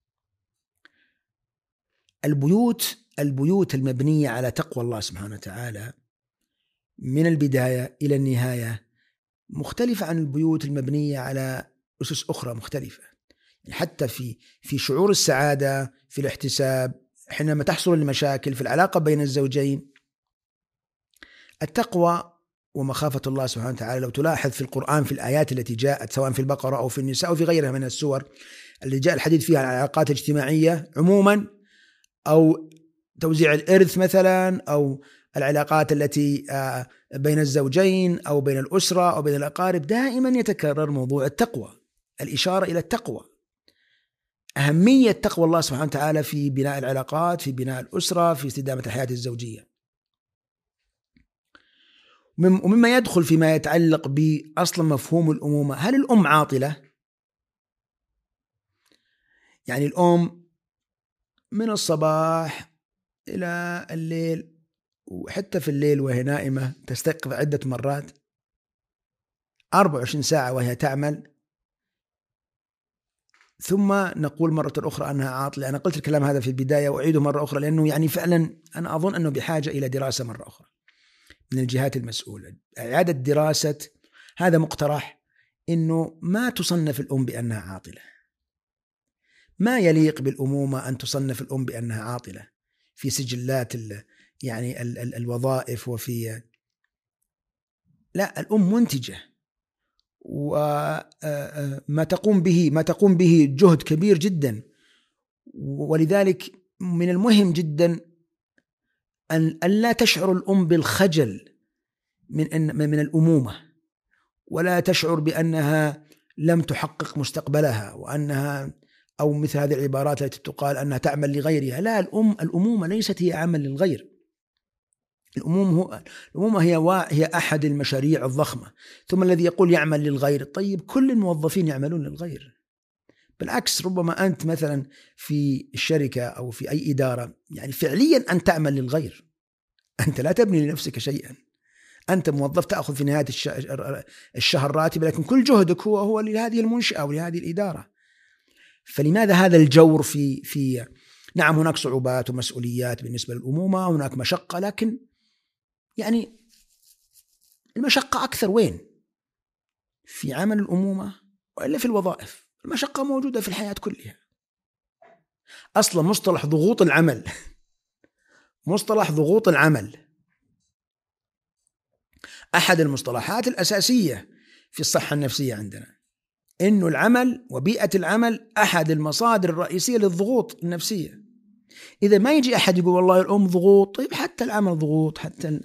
البيوت البيوت المبنية على تقوى الله سبحانه وتعالى من البداية إلى النهاية مختلفة عن البيوت المبنية على أسس أخرى مختلفة. حتى في في شعور السعادة، في الاحتساب، حينما تحصل المشاكل في العلاقة بين الزوجين، التقوى ومخافة الله سبحانه وتعالى. لو تلاحظ في القرآن في الآيات التي جاءت سواء في البقرة أو في النساء أو في غيرها من السور اللي جاء الحديث فيها عن العلاقات الاجتماعية عموما، أو توزيع الإرث مثلا، أو العلاقات التي بين الزوجين أو بين الأسرة أو بين الأقارب، دائما يتكرر موضوع التقوى، الإشارة إلى التقوى، أهمية تقوى الله سبحانه وتعالى في بناء العلاقات، في بناء الأسرة، في استدامة الحياة الزوجية. ومما يدخل فيما يتعلق بأصل مفهوم الأمومة، هل الأم عاطلة؟ يعني الأم من الصباح إلى الليل، وحتى في الليل وهي نائمة تستيقظ عدة مرات، أربع وعشرين ساعة وهي تعمل، ثم نقول مرة أخرى أنها عاطلة. أنا قلت الكلام هذا في البداية وأعيده مرة أخرى لأنه يعني فعلا أنا أظن أنه بحاجة إلى دراسة مرة أخرى من الجهات المسؤولة، إعادة دراسة هذا مقترح أنه ما تصنف الأم بأنها عاطلة. ما يليق بالأمومة أن تصنف الأم بأنها عاطلة في سجلات ال يعني ال ال الوظائف وفي، لا، الأم منتجة، وما تقوم به ما تقوم به جهد كبير جدا، ولذلك من المهم جدا أن لا تشعر الأم بالخجل من من الأمومة، ولا تشعر بأنها لم تحقق مستقبلها وأنها أو مثل هذه العبارات التي تقال أنها تعمل لغيرها. لا، الأم الأمومة ليست هي عمل للغير. الأمومة هو الأمومة هي هي أحد المشاريع الضخمة. ثم الذي يقول يعمل للغير، طيب كل الموظفين يعملون للغير. بالعكس، ربما أنت مثلا في الشركة أو في أي إدارة يعني فعليا أن تعمل للغير، أنت لا تبني لنفسك شيئا، أنت موظف تأخذ في نهاية الشهر راتب، لكن كل جهدك هو هو لهذه المنشأة ولهذه الإدارة. فلماذا هذا الجور في في نعم هناك صعوبات ومسؤوليات بالنسبة للأمومة، هناك مشقة، لكن يعني المشقة أكثر وين؟ في عمل الأمومة وإلا في الوظائف؟ المشقة موجودة في الحياة كلها. أصلا مصطلح ضغوط العمل مصطلح ضغوط العمل أحد المصطلحات الأساسية في الصحة النفسية عندنا، إنه العمل وبيئة العمل أحد المصادر الرئيسية للضغوط النفسية. إذا ما يجي أحد يقول والله الأم ضغوط، طيب حتى العمل ضغوط، حتى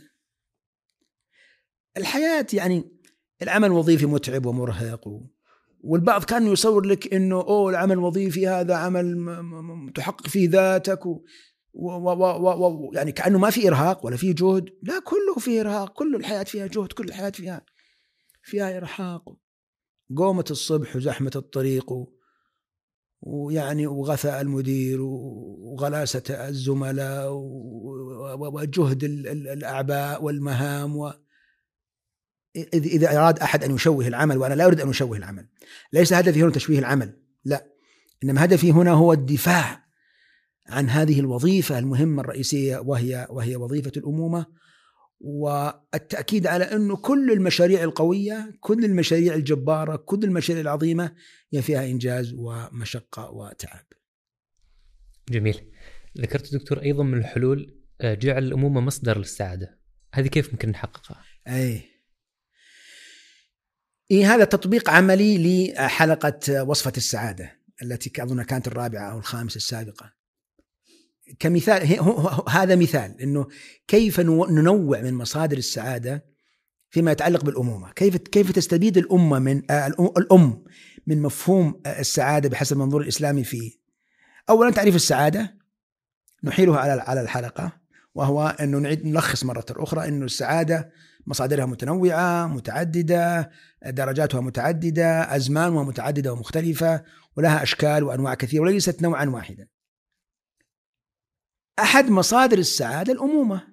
الحياة يعني العمل وظيفي متعب ومرهق، و... والبعض كان يصور لك إنه أوه العمل الوظيفي هذا عمل م... م... تحقق فيه ذاتك و... و... و... و... يعني كأنه ما في إرهاق ولا في جهد. لا، كله فيه إرهاق، كل الحياة فيها جهد، كل الحياة فيها فيها إرهاق، قومة الصبح وزحمة الطريق و... ويعني وغثاء المدير وغلاسة الزملاء وجهد الأعباء والمهام. و... إذا أراد أحد أن يشوه العمل، وأنا لا أريد أن أشوه العمل، ليس هدفي هنا تشويه العمل، لا، إنما هدفي هنا هو الدفاع عن هذه الوظيفة المهمة الرئيسية وهي وهي وظيفة الأمومة، والتأكيد على أنه كل المشاريع القوية، كل المشاريع الجبارة، كل المشاريع العظيمة هي فيها إنجاز ومشقة وتعب. جميل. ذكرت دكتور أيضا من الحلول جعل الأمومة مصدر للسعادة، هذه كيف ممكن نحققها؟ أي إيه، هذا تطبيق عملي لحلقة وصفة السعادة التي أظن كانت الرابعة أو الخامسة السابقة. كمثال، هذا مثال إنه كيف ننوع من مصادر السعادة فيما يتعلق بالأمومة، كيف كيف تستفيد الأمة من الأم من مفهوم السعادة بحسب المنظور الإسلامي فيه. أولا تعريف السعادة نحيلها على على الحلقة، وهو أنه نعيد نلخص مرة أخرى أنه السعادة مصادرها متنوعة متعددة، درجاتها متعددة، أزمانها متعددة ومختلفة، ولها أشكال وأنواع كثيرة وليست نوعا واحدا. أحد مصادر السعادة الأمومة.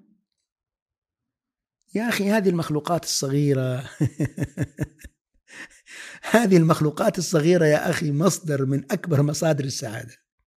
يا أخي هذه المخلوقات الصغيرة هذه المخلوقات الصغيرة يا أخي مصدر من أكبر مصادر السعادة،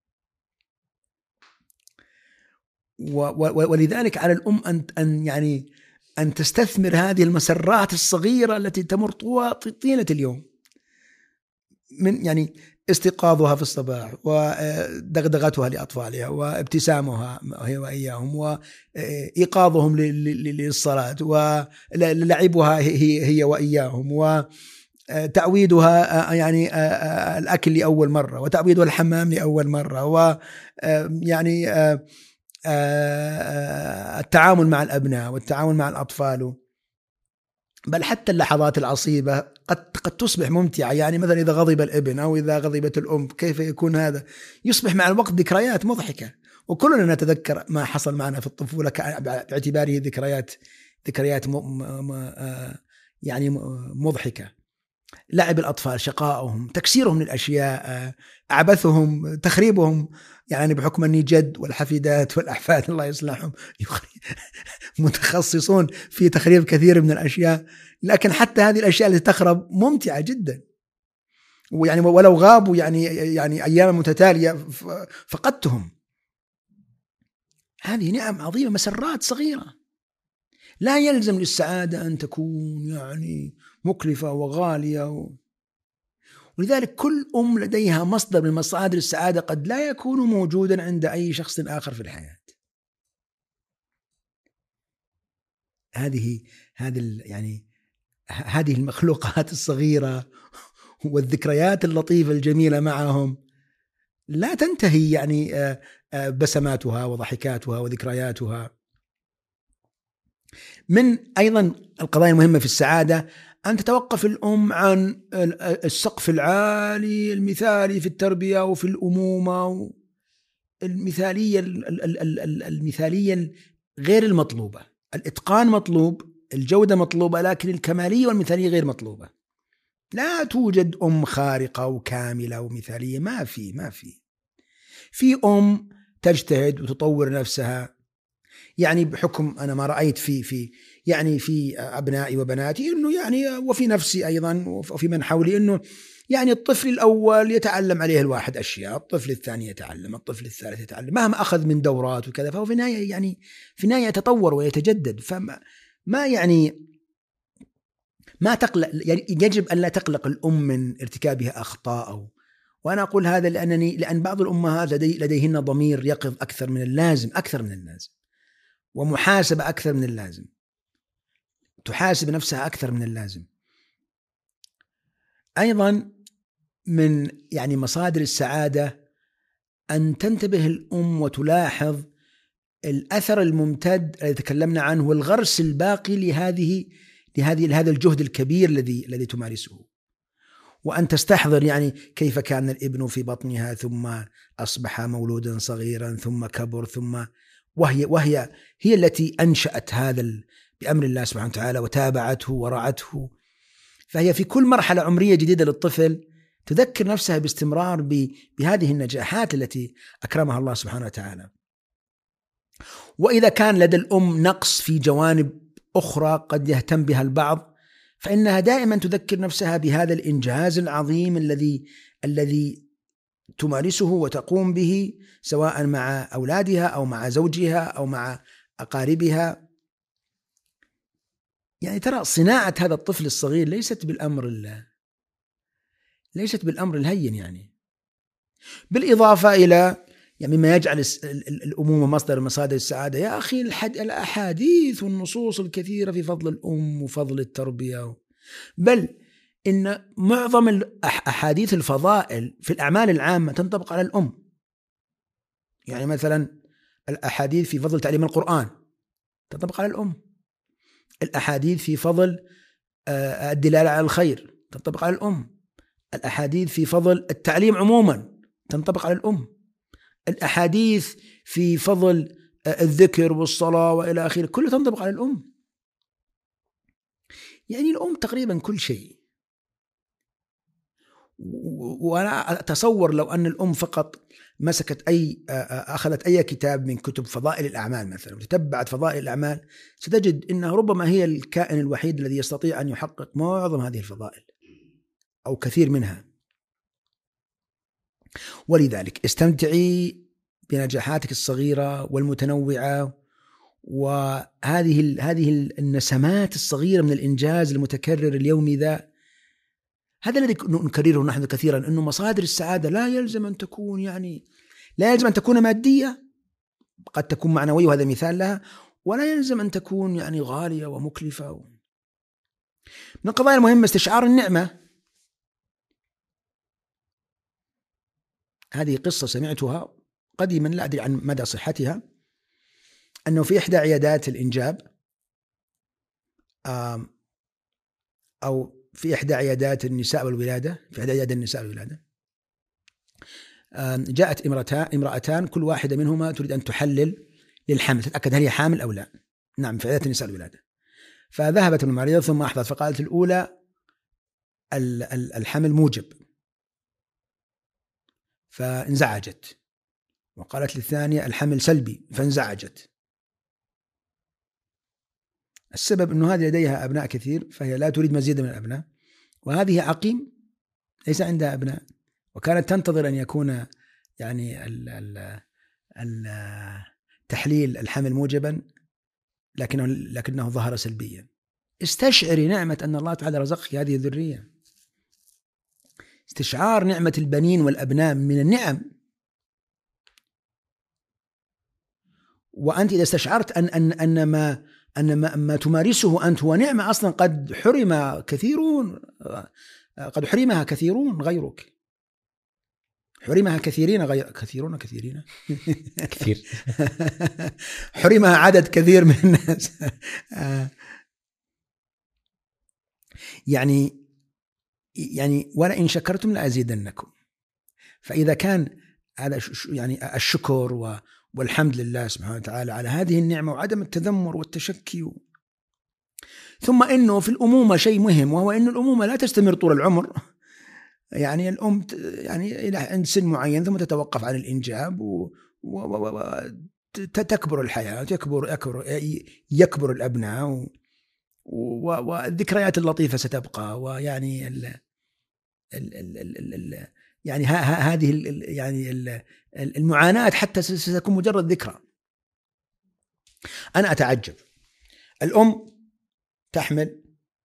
ولذلك على الأم أن أن يعني أن تستثمر هذه المسرات الصغيرة التي تمر طيلة اليوم، من يعني استيقاظها في الصباح ودغدغتها لأطفالها وابتسامها هي وإياهم وإيقاظهم للصلاة ولعبها هي وإياهم وتعويدها يعني الأكل لأول مرة وتعويدها الحمام لأول مرة ويعني التعامل مع الأبناء والتعامل مع الأطفال، بل حتى اللحظات العصيبة قد قد تصبح ممتعة. يعني مثلا إذا غضب الابن أو إذا غضبت الأم كيف يكون هذا؟ يصبح مع الوقت ذكريات مضحكة، وكلنا نتذكر ما حصل معنا في الطفولة باعتباره ذكريات ذكريات م م يعني مضحكة. لعب الأطفال، شقائهم، تكسيرهم للأشياء، عبثهم، تخريبهم، يعني بحكم أني جد والحفيدات والأحفاد الله يصلحهم متخصصون في تخريب كثير من الأشياء، لكن حتى هذه الأشياء التي تخرب ممتعة جدا. ويعني ولو غابوا يعني يعني أيام متتالية فقدتهم. هذه نعم عظيمة، مسرات صغيرة. لا يلزم للسعادة أن تكون يعني مكلفة وغالية و... ولذلك كل أم لديها مصدر من مصادر السعادة قد لا يكون موجودا عند أي شخص آخر في الحياة. هذه هذه يعني هذه المخلوقات الصغيرة والذكريات اللطيفة الجميلة معهم لا تنتهي يعني بسماتها وضحكاتها وذكرياتها. من أيضا القضايا المهمة في السعادة أن تتوقف الأم عن السقف العالي المثالي في التربية وفي الأمومة، المثالية المثالية غير المطلوبة. الإتقان مطلوب، الجودة مطلوبة، لكن الكمالية والمثالية غير مطلوبة. لا توجد أم خارقة وكاملة ومثالية، ما في ما في في أم تجتهد وتطور نفسها. يعني بحكم أنا ما رأيت في في يعني في أبنائي وبناتي إنه يعني وفي نفسي أيضا وفي من حولي إنه يعني الطفل الأول يتعلم عليه الواحد أشياء، الطفل الثاني يتعلم، الطفل الثالث يتعلم، مهما أخذ من دورات وكذا، فهو في النهاية يعني في النهاية يتطور ويتجدد. فما ما يعني ما تقلق، يعني يجب أن لا تقلق الأم من ارتكابها أخطاء. أو وأنا أقول هذا لأنني لأن بعض الأمهات لدي لديهن ضمير يقظ أكثر من اللازم، أكثر من اللازم، ومحاسبة أكثر من اللازم، تحاسب نفسها أكثر من اللازم. أيضا من يعني مصادر السعادة أن تنتبه الأم وتلاحظ الأثر الممتد الذي تكلمنا عنه والغرس الباقي لهذه لهذه لهذا الجهد الكبير الذي الذي تمارسه، وأن تستحضر يعني كيف كان الابن في بطنها ثم أصبح مولودا صغيرا ثم كبر ثم وهي وهي هي التي أنشأت هذا بأمر الله سبحانه وتعالى وتابعته ورعته. فهي في كل مرحلة عمرية جديدة للطفل تذكر نفسها باستمرار بهذه النجاحات التي أكرمها الله سبحانه وتعالى. وإذا كان لدى الأم نقص في جوانب أخرى قد يهتم بها البعض، فإنها دائما تذكر نفسها بهذا الإنجاز العظيم الذي الذي تمارسه وتقوم به، سواء مع أولادها أو مع زوجها أو مع أقاربها. يعني ترى صناعة هذا الطفل الصغير ليست بالأمر ليست بالأمر الهين، يعني بالإضافة إلى يعني مما يجعل الأمومة مصدر مصادر السعادة. يا أخي الأحاديث والنصوص الكثيرة في فضل الأم وفضل التربية، بل إن معظم الأحاديث الفضائل في الأعمال العامة تنطبق على الأم. يعني مثلا الأحاديث في فضل تعليم القرآن تنطبق على الأم، الأحاديث في فضل الدلالة على الخير تنطبق على الأم، الأحاديث في فضل التعليم عموما تنطبق على الأم، الأحاديث في فضل الذكر والصلاة وإلى آخره كله تنطبق على الأم. يعني الأم تقريبا كل شيء. وأنا أتصور لو أن الأم فقط مسكت أي أخذت أي كتاب من كتب فضائل الأعمال مثلا وتتبعت فضائل الأعمال، ستجد أنها ربما هي الكائن الوحيد الذي يستطيع أن يحقق معظم هذه الفضائل أو كثير منها. ولذلك استمتعي بنجاحاتك الصغيرة والمتنوعة، وهذه هذه النسمات الصغيرة من الإنجاز المتكرر اليومي ذا. هذا الذي نكرره نحن كثيرا، أنه مصادر السعادة لا يلزم أن تكون يعني لا يلزم أن تكون مادية، قد تكون معنوية وهذا مثال لها، ولا يلزم أن تكون يعني غالية ومكلفة. من القضايا المهمة استشعار النعمة. هذه قصة سمعتها قديما لا أدري عن مدى صحتها، أنه في إحدى عيادات الإنجاب أو في إحدى عيادات النساء والولادة في إحدى عيادات النساء والولادة جاءت امرأتان امرأتان كل واحدة منهما تريد أن تحلل للحمل، تتأكد هل هي حامل أو لا. نعم، في عيادات النساء والولادة. فذهبت الممرضة ثم أحضرت، فقالت الأولى الحمل موجب، فانزعجت، وقالت للثانية الحمل سلبي، فانزعجت. السبب أنه هذه لديها أبناء كثير، فهي لا تريد مزيد من الأبناء، وهذه عقيم ليس عندها أبناء، وكانت تنتظر أن يكون يعني ال ال ال تحليل الحمل موجبا، لكنه لكنه ظهر سلبيا. استشعري نعمة أن الله تعالى رزقك هذه الذرية. استشعار نعمة البنين والأبناء من النعم. وأنت إذا استشعرت أن أن أن ما أن ما, ما تمارسه أنت هو نعمة أصلا قد حرم كثيرون، قد حرمها كثيرون غيرك، حرمها كثيرين غير كثيرون كثيرين كثير حرمها عدد كثير من الناس. يعني يعني ولئن شكرتم لأزيدنكم. فإذا كان هذا يعني الشكر والحمد لله سبحانه وتعالى على هذه النعمة وعدم التذمر والتشكي و... ثم إنه في الأمومة شيء مهم، وهو إنه الأمومة لا تستمر طول العمر. يعني الأم يعني إلى عند سن معين ثم تتوقف عن الإنجاب وتكبر الحياة، تكبر يكبر يكبر الأبناء و... والذكريات اللطيفة ستبقى، ويعني ال ال ال ال ال يعني ها ها هذه ال يعني ال المعاناة حتى ستكون مجرد ذكرى. أنا أتعجب الأم تحمل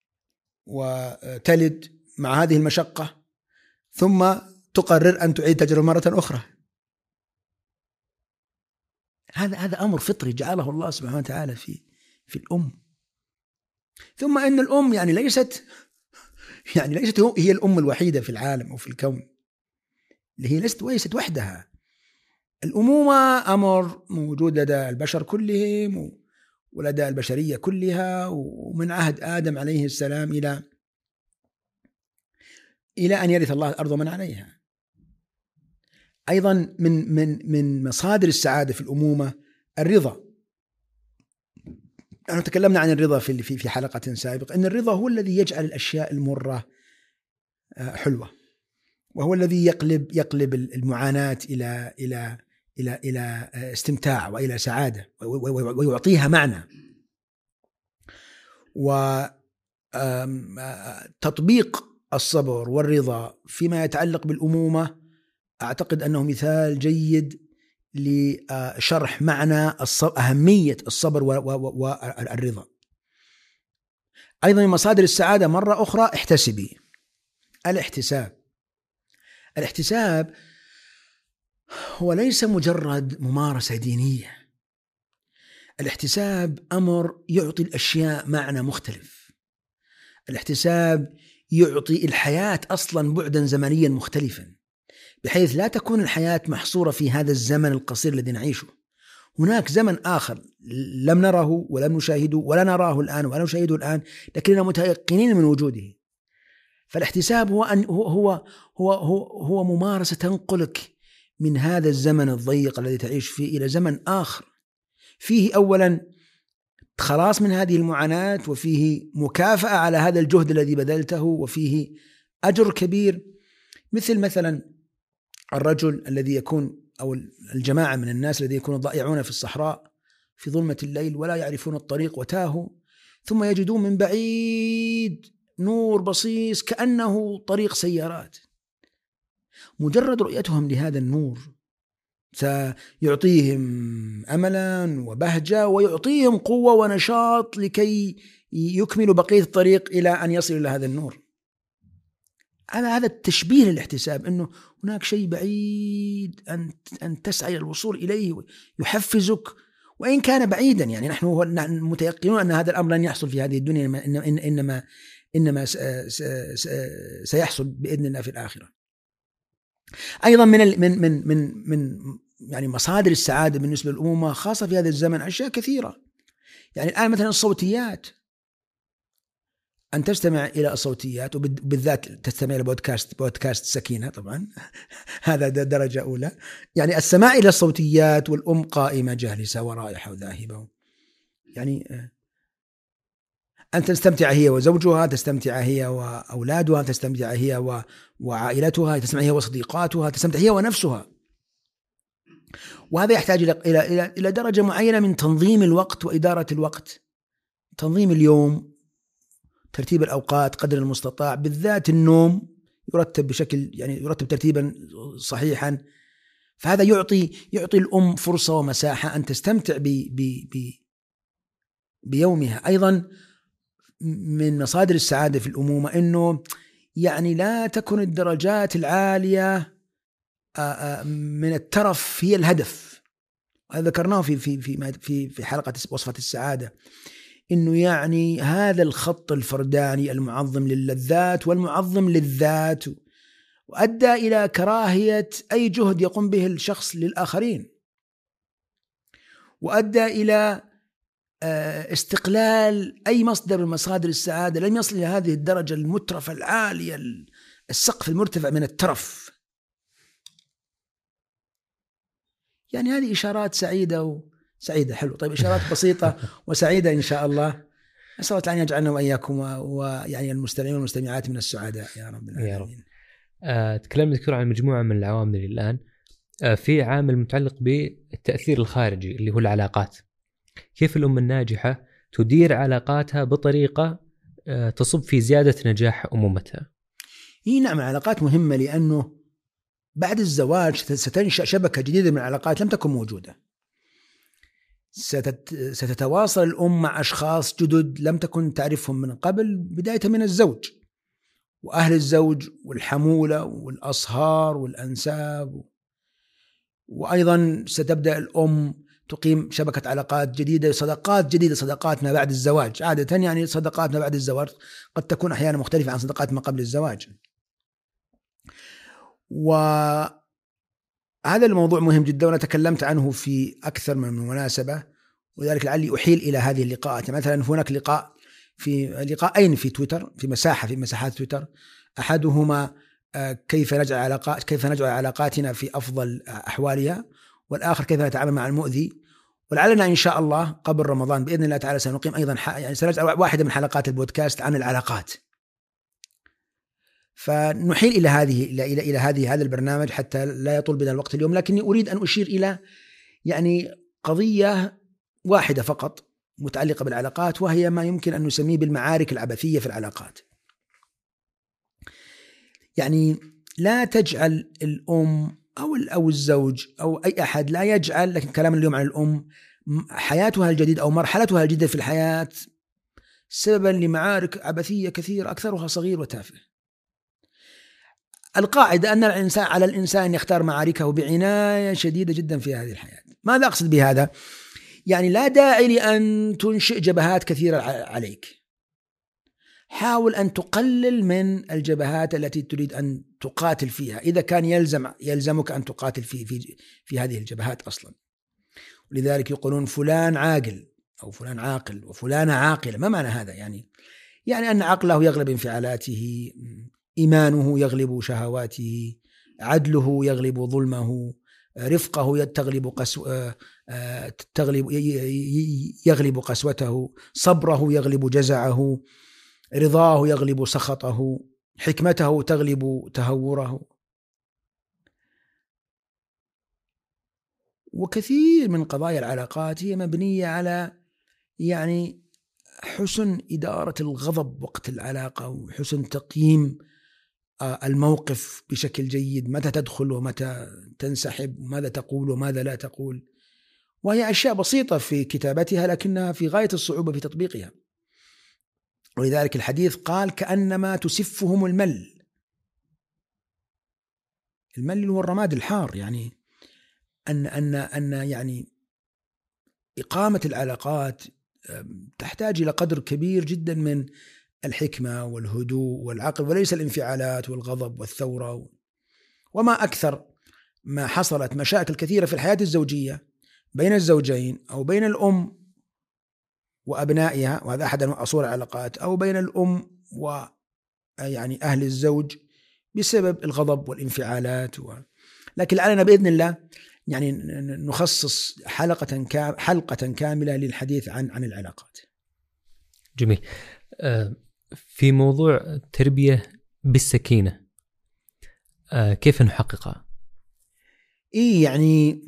وتلد مع هذه المشقة ثم تقرر أن تعيد تجربة مرة أخرى. هذا هذا أمر فطري جعله الله سبحانه وتعالى في في الأم. ثم أن الأم يعني ليست يعني ليست هي الأم الوحيدة في العالم أو في الكون، اللي هي ليست ليست وحدها. الأمومة أمر موجود لدى البشر كلهم ولدى البشرية كلها، ومن عهد آدم عليه السلام إلى إلى أن يرث الله الأرض من عليها. أيضا من من من مصادر السعادة في الأمومة الرضا. نحن تكلمنا عن الرضا في في في حلقة سابقة، أن الرضا هو الذي يجعل الأشياء المرة حلوة، وهو الذي يقلب يقلب المعاناة إلى إلى إلى إلى استمتاع وإلى سعادة ويعطيها معنى. وتطبيق الصبر والرضا فيما يتعلق بالأمومة أعتقد أنه مثال جيد لشرح معنى أهمية الصبر والرضا. أيضا من مصادر السعادة مرة أخرى احتسبي. الاحتساب الاحتساب هو ليس مجرد ممارسة دينية. الاحتساب أمر يعطي الأشياء معنى مختلف. الاحتساب يعطي الحياة أصلا بعدا زمنيا مختلفا، بحيث لا تكون الحياة محصورة في هذا الزمن القصير الذي نعيشه. هناك زمن آخر لم نره ولم نشاهده ولا نراه الآن ولا نشاهده الآن، لكننا متيقنين من وجوده. فالاحتساب هو أن هو هو هو هو, هو ممارسة تنقلك من هذا الزمن الضيق الذي تعيش فيه إلى زمن آخر فيه أولا خلاص من هذه المعاناة، وفيه مكافأة على هذا الجهد الذي بذلته، وفيه أجر كبير. مثل مثلا الرجل الذي يكون أو الجماعة من الناس الذين يكونوا ضائعون في الصحراء في ظلمة الليل ولا يعرفون الطريق وتاهوا، ثم يجدون من بعيد نور بصيص كأنه طريق سيارات. مجرد رؤيتهم لهذا النور سيعطيهم أملا وبهجة ويعطيهم قوة ونشاط لكي يكملوا بقية الطريق إلى أن يصلوا إلى هذا النور. هذا هذا التشبيه للاحتساب، أنه هناك شيء بعيد أن أن تسعى الوصول إليه يحفزك وإن كان بعيدا. يعني نحن متيقنون أن هذا الأمر لن يحصل في هذه الدنيا، إنما إنما سيحصل بإذن الله في الآخرة. أيضا من من من من من يعني مصادر السعادة بالنسبة للأمومة خاصة في هذا الزمن أشياء كثيرة. يعني الآن مثلا الصوتيات، أن تستمع إلى الصوتيات وبالذات تستمع إلى بودكاست بودكاست سكينة طبعا هذا درجة أولى. يعني السماع إلى الصوتيات والأم قائمة جالسة ورائحة وذاهبة، يعني أن تستمتع هي وزوجها، تستمتع هي وأولادها، تستمتع هي وعائلتها، تستمتع هي وصديقاتها، تستمتع هي ونفسها. وهذا يحتاج إلى إلى إلى درجة معينة من تنظيم الوقت وإدارة الوقت، تنظيم اليوم، ترتيب الأوقات قدر المستطاع، بالذات النوم يرتب بشكل يعني يرتب ترتيبا صحيحا. فهذا يعطي يعطي الأم فرصة ومساحة أن تستمتع ب ب ب بيومها. أيضا من مصادر السعادة في الأمومة أنه يعني لا تكن الدرجات العالية من الترف هي الهدف. هذا ذكرناه في في في في في حلقة وصفة السعادة، إنه يعني هذا الخط الفرداني المعظم للذات والمعظم للذات، وأدى إلى كراهية أي جهد يقوم به الشخص للآخرين، وأدى إلى استقلال أي مصدر من مصادر السعادة لم يصل إلى هذه الدرجة المترفة العالية، السقف المرتفع من الترف. يعني هذه إشارات سعيدة وسعيدة حلو. طيب إشارات بسيطة وسعيدة إن شاء الله. أسأل الله أن يجعلنا وإياكم ويعني المستمعين والمستمعات من السعداء يا رب العالمين. يا رب. آه، تكلمنا دكتور عن مجموعة من العوامل الآن. آه، في عامل متعلق بالتأثير الخارجي اللي هو العلاقات. كيف الأم الناجحة تدير علاقاتها بطريقة آه، تصب في زيادة نجاح أمومتها؟ إيه نعم، العلاقات مهمة، لأنه بعد الزواج ستنشأ شبكة جديدة من العلاقات لم تكن موجودة. ستتواصل الأم مع أشخاص جدد لم تكن تعرفهم من قبل، بداية من الزوج وأهل الزوج والحمولة والأصهار والأنساب. وأيضا ستبدأ الأم تقيم شبكة علاقات جديدة، صداقات جديدة، صداقات ما بعد الزواج. عادة يعني صداقات ما بعد الزواج قد تكون أحيانا مختلفة عن صداقات ما قبل الزواج. وهذا الموضوع مهم جدا، وأنا تكلمت عنه في أكثر من مناسبة، ولذلك لعلي أحيل إلى هذه اللقاءات. مثلا هناك لقاء في لقاءين في تويتر، في مساحة في مساحات تويتر، أحدهما كيف نجعل علاقات كيف نجعل علاقاتنا في أفضل أحوالها، والآخر كيف نتعامل مع المؤذي. ولعلنا إن شاء الله قبل رمضان بإذن الله تعالى سنقيم أيضا يعني سنجعل واحدة من حلقات البودكاست عن العلاقات. فنحيل إلى هذه إلى إلى إلى هذه هذا البرنامج حتى لا يطول بنا الوقت اليوم، لكني أريد أن أشير إلى يعني قضية واحدة فقط متعلقة بالعلاقات، وهي ما يمكن أن نسميه بالمعارك العبثية في العلاقات. يعني لا تجعل الأم أو أو الزوج أو أي أحد، لا يجعل، لكن كلام اليوم عن الأم، حياتها الجديدة أو مرحلتها الجديدة في الحياة سببا لمعارك عبثية كثيرة أكثرها صغير وتافه. القاعدة أن الإنسان على الإنسان يختار معاركه بعناية شديدة جدا في هذه الحياة. ماذا أقصد بهذا؟ يعني لا داعي لأن تنشئ جبهات كثيرة عليك. حاول أن تقلل من الجبهات التي تريد أن تقاتل فيها، إذا كان يلزم يلزمك أن تقاتل في في في هذه الجبهات أصلا. ولذلك يقولون فلان عاقل أو فلان عاقل وفلانة عاقلة. ما معنى هذا؟ يعني يعني أن عقله يغلب انفعالاته، إيمانه يغلب شهواته، عدله يغلب ظلمه، رفقه تغلب قسو تغلب يغلب قسوته، صبره يغلب جزعه، رضاه يغلب سخطه، حكمته تغلب تهوره. وكثير من قضايا العلاقات هي مبنية على يعني حسن إدارة الغضب وقت العلاقة، وحسن تقييم الموقف بشكل جيد، متى تدخل ومتى تنسحب، وماذا تقول وماذا لا تقول. وهي أشياء بسيطة في كتابتها لكنها في غاية الصعوبة في تطبيقها. ولذلك الحديث قال كأنما تسفهم المل. المل هو الرماد الحار. يعني أن أن أن يعني إقامة العلاقات تحتاج إلى قدر كبير جدا من الحكمة والهدوء والعقل، وليس الانفعالات والغضب والثورة. وما أكثر ما حصلت مشاكل كثيرة في الحياة الزوجية بين الزوجين أو بين الأم وأبنائها، وهذا أحد أصول العلاقات، أو بين الأم ويعني أهل الزوج بسبب الغضب والانفعالات و... لكن لعلنا بإذن الله يعني نخصص حلقة كام حلقة كاملة للحديث عن عن العلاقات. جميل. في موضوع التربية بالسكينة كيف نحققها؟ إيه يعني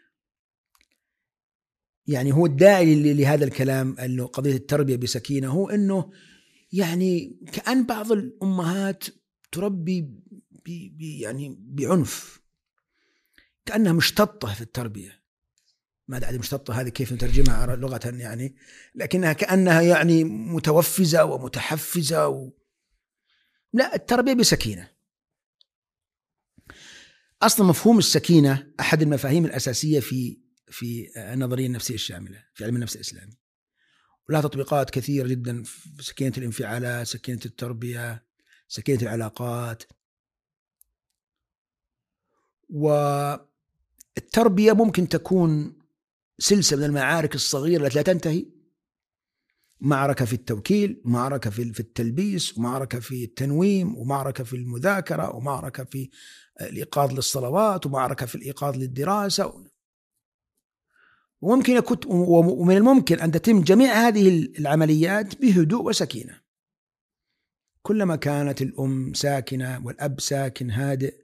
يعني هو الداعي لهذا الكلام أنه قضية التربية بسكينة هو أنه يعني كأن بعض الأمهات تربي يعني بعنف، كأنها مشتطة في التربية. ما أدري مشتطة هذه كيف نترجمها لغة يعني، لكنها كأنها يعني متوفزة ومتحفزة و... لا، التربية بسكينة. أصلا مفهوم السكينة أحد المفاهيم الأساسية في في النظرية النفسية الشاملة في علم النفس الإسلامي، ولها تطبيقات كثيرة جدا في سكينة الانفعالات، سكينة التربية، سكينة العلاقات. والتربية ممكن تكون سلسلة من المعارك الصغيرة التي لا تنتهي، معركة في التوكيل، معركة في التلبيس، ومعركة في التنويم، ومعركة في المذاكرة، ومعركة في الإيقاظ للصلوات، ومعركة في الإيقاظ للدراسة. وممكن يكون ومن الممكن أن تتم جميع هذه العمليات بهدوء وسكينة. كلما كانت الأم ساكنة والأب ساكن هادئ،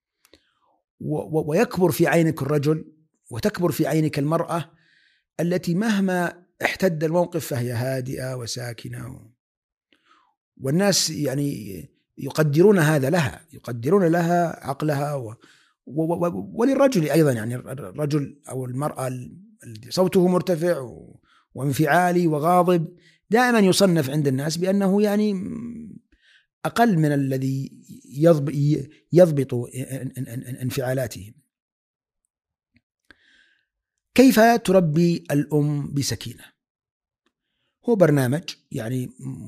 ويكبر في عينك الرجل وتكبر في عينك المرأة التي مهما احتد الموقف فهي هادئة وساكنة، والناس يعني يقدرون هذا لها، يقدرون لها عقلها و... و... و... وللرجل أيضا، يعني الرجل أو المرأة الذي صوته مرتفع وانفعالي وغاضب دائما يصنف عند الناس بأنه يعني أقل من الذي يضبط انفعالاتهم. كيف تربي الأم بسكينة؟ هو برنامج يعني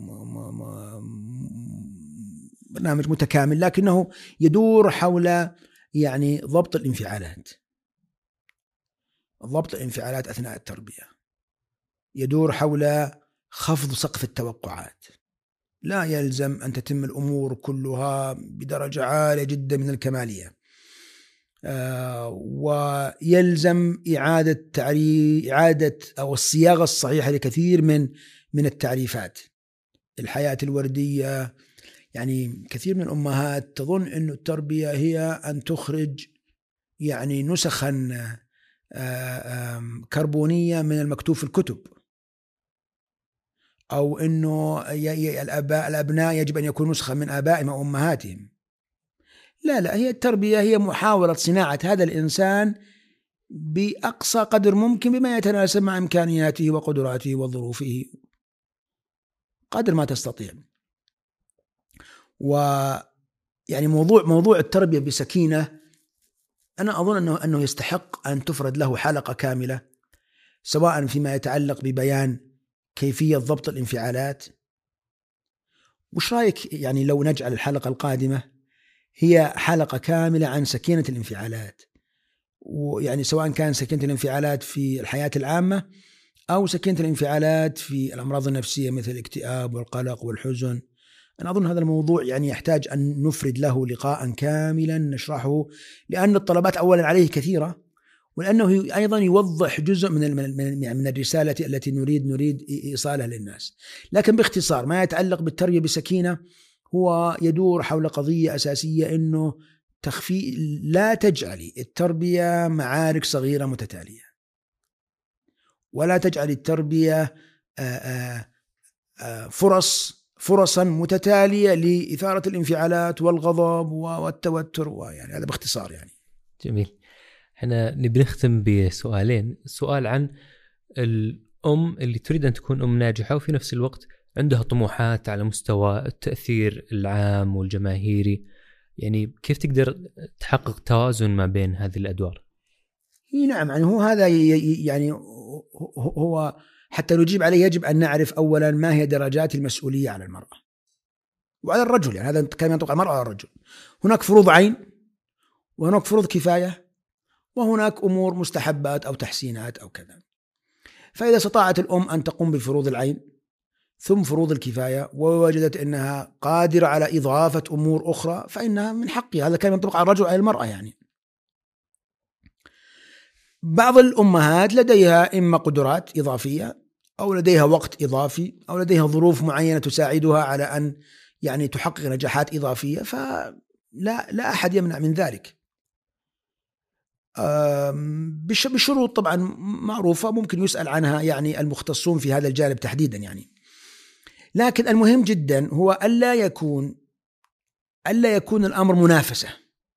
برنامج متكامل، لكنه يدور حول يعني ضبط الانفعالات، ضبط الانفعالات أثناء التربية، يدور حول خفض سقف التوقعات. لا يلزم أن تتم الأمور كلها بدرجة عالية جدا من الكمالية، آه ويلزم إعادة تعريف إعادة أو الصياغة الصحيحة لكثير من من التعريفات. الحياة الوردية، يعني كثير من الأمهات تظن أن التربية هي أن تخرج يعني نسخا آه كربونية من المكتوب في الكتب، أو أنه الأباء الأبناء يجب أن يكونوا نسخة من آبائهم وأمهاتهم. لا لا، هي التربية هي محاولة صناعة هذا الإنسان بأقصى قدر ممكن بما يتناسب مع إمكانياته وقدراته وظروفه قدر ما تستطيع. ويعني موضوع موضوع التربية بسكينة أنا أظن أنه أنه يستحق أن تفرد له حلقة كاملة، سواء فيما يتعلق ببيان كيفية ضبط الانفعالات. وش رأيك يعني لو نجعل الحلقة القادمة هي حلقة كاملة عن سكينة الانفعالات، ويعني سواء كان سكينة الانفعالات في الحياة العامة أو سكينة الانفعالات في الأمراض النفسية مثل الاكتئاب والقلق والحزن. أنا أظن هذا الموضوع يعني يحتاج أن نفرد له لقاء كاملا نشرحه، لأن الطلبات أولا عليه كثيرة، ولأنه أيضا يوضح جزء من من الرسالة التي نريد نريد إيصالها للناس. لكن باختصار ما يتعلق بالتربية بسكينة هو يدور حول قضية أساسية، إنه تخفي لا تجعلي التربية معارك صغيرة متتالية، ولا تجعلي التربية فرص فرصا متتالية لإثارة الانفعالات والغضب والتوتر. ويعني هذا باختصار يعني. جميل. احنا نبي نختم بسؤالين. سؤال عن الأم اللي تريد أن تكون أم ناجحة وفي نفس الوقت عندها طموحات على مستوى التأثير العام والجماهيري، يعني كيف تقدر تحقق توازن ما بين هذه الأدوار؟ نعم، يعني هو هذا يعني هو حتى نجيب عليه يجب أن نعرف أولا ما هي درجات المسؤولية على المرأة وعلى الرجل. يعني هذا كلام ينطبق على المرأة وعلى الرجل. هناك فروض عين، وهناك فروض كفاية، وهناك أمور مستحبات أو تحسينات أو كذا. فإذا استطاعت الأم أن تقوم بفروض العين ثم فروض الكفاية ووجدت أنها قادرة على إضافة أمور أخرى فإنها من حقها. هذا كان ينطبق على الرجل وعلى المرأة. يعني بعض الأمهات لديها إما قدرات إضافية أو لديها وقت إضافي أو لديها ظروف معينة تساعدها على أن يعني تحقق نجاحات إضافية، فلا لا أحد يمنع من ذلك بشروط طبعا معروفة ممكن يسأل عنها يعني المختصون في هذا الجانب تحديدا يعني. لكن المهم جدا هو ألا يكون ألا يكون الأمر منافسة،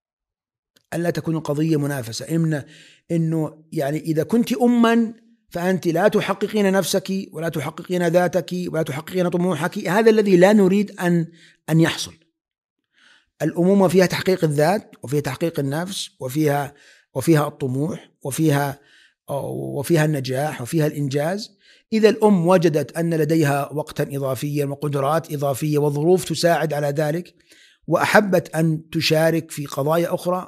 ألا تكون القضية منافسة، إن إنه يعني إذا كنت أما فأنت لا تحققين نفسك ولا تحققين ذاتك ولا تحققين طموحك. هذا الذي لا نريد أن أن يحصل. الأمومة فيها تحقيق الذات وفيها تحقيق النفس وفيها وفيها الطموح وفيها وفيها النجاح وفيها الإنجاز. إذا الأم وجدت أن لديها وقتا إضافيا وقدرات إضافية وظروف تساعد على ذلك، وأحبت أن تشارك في قضايا أخرى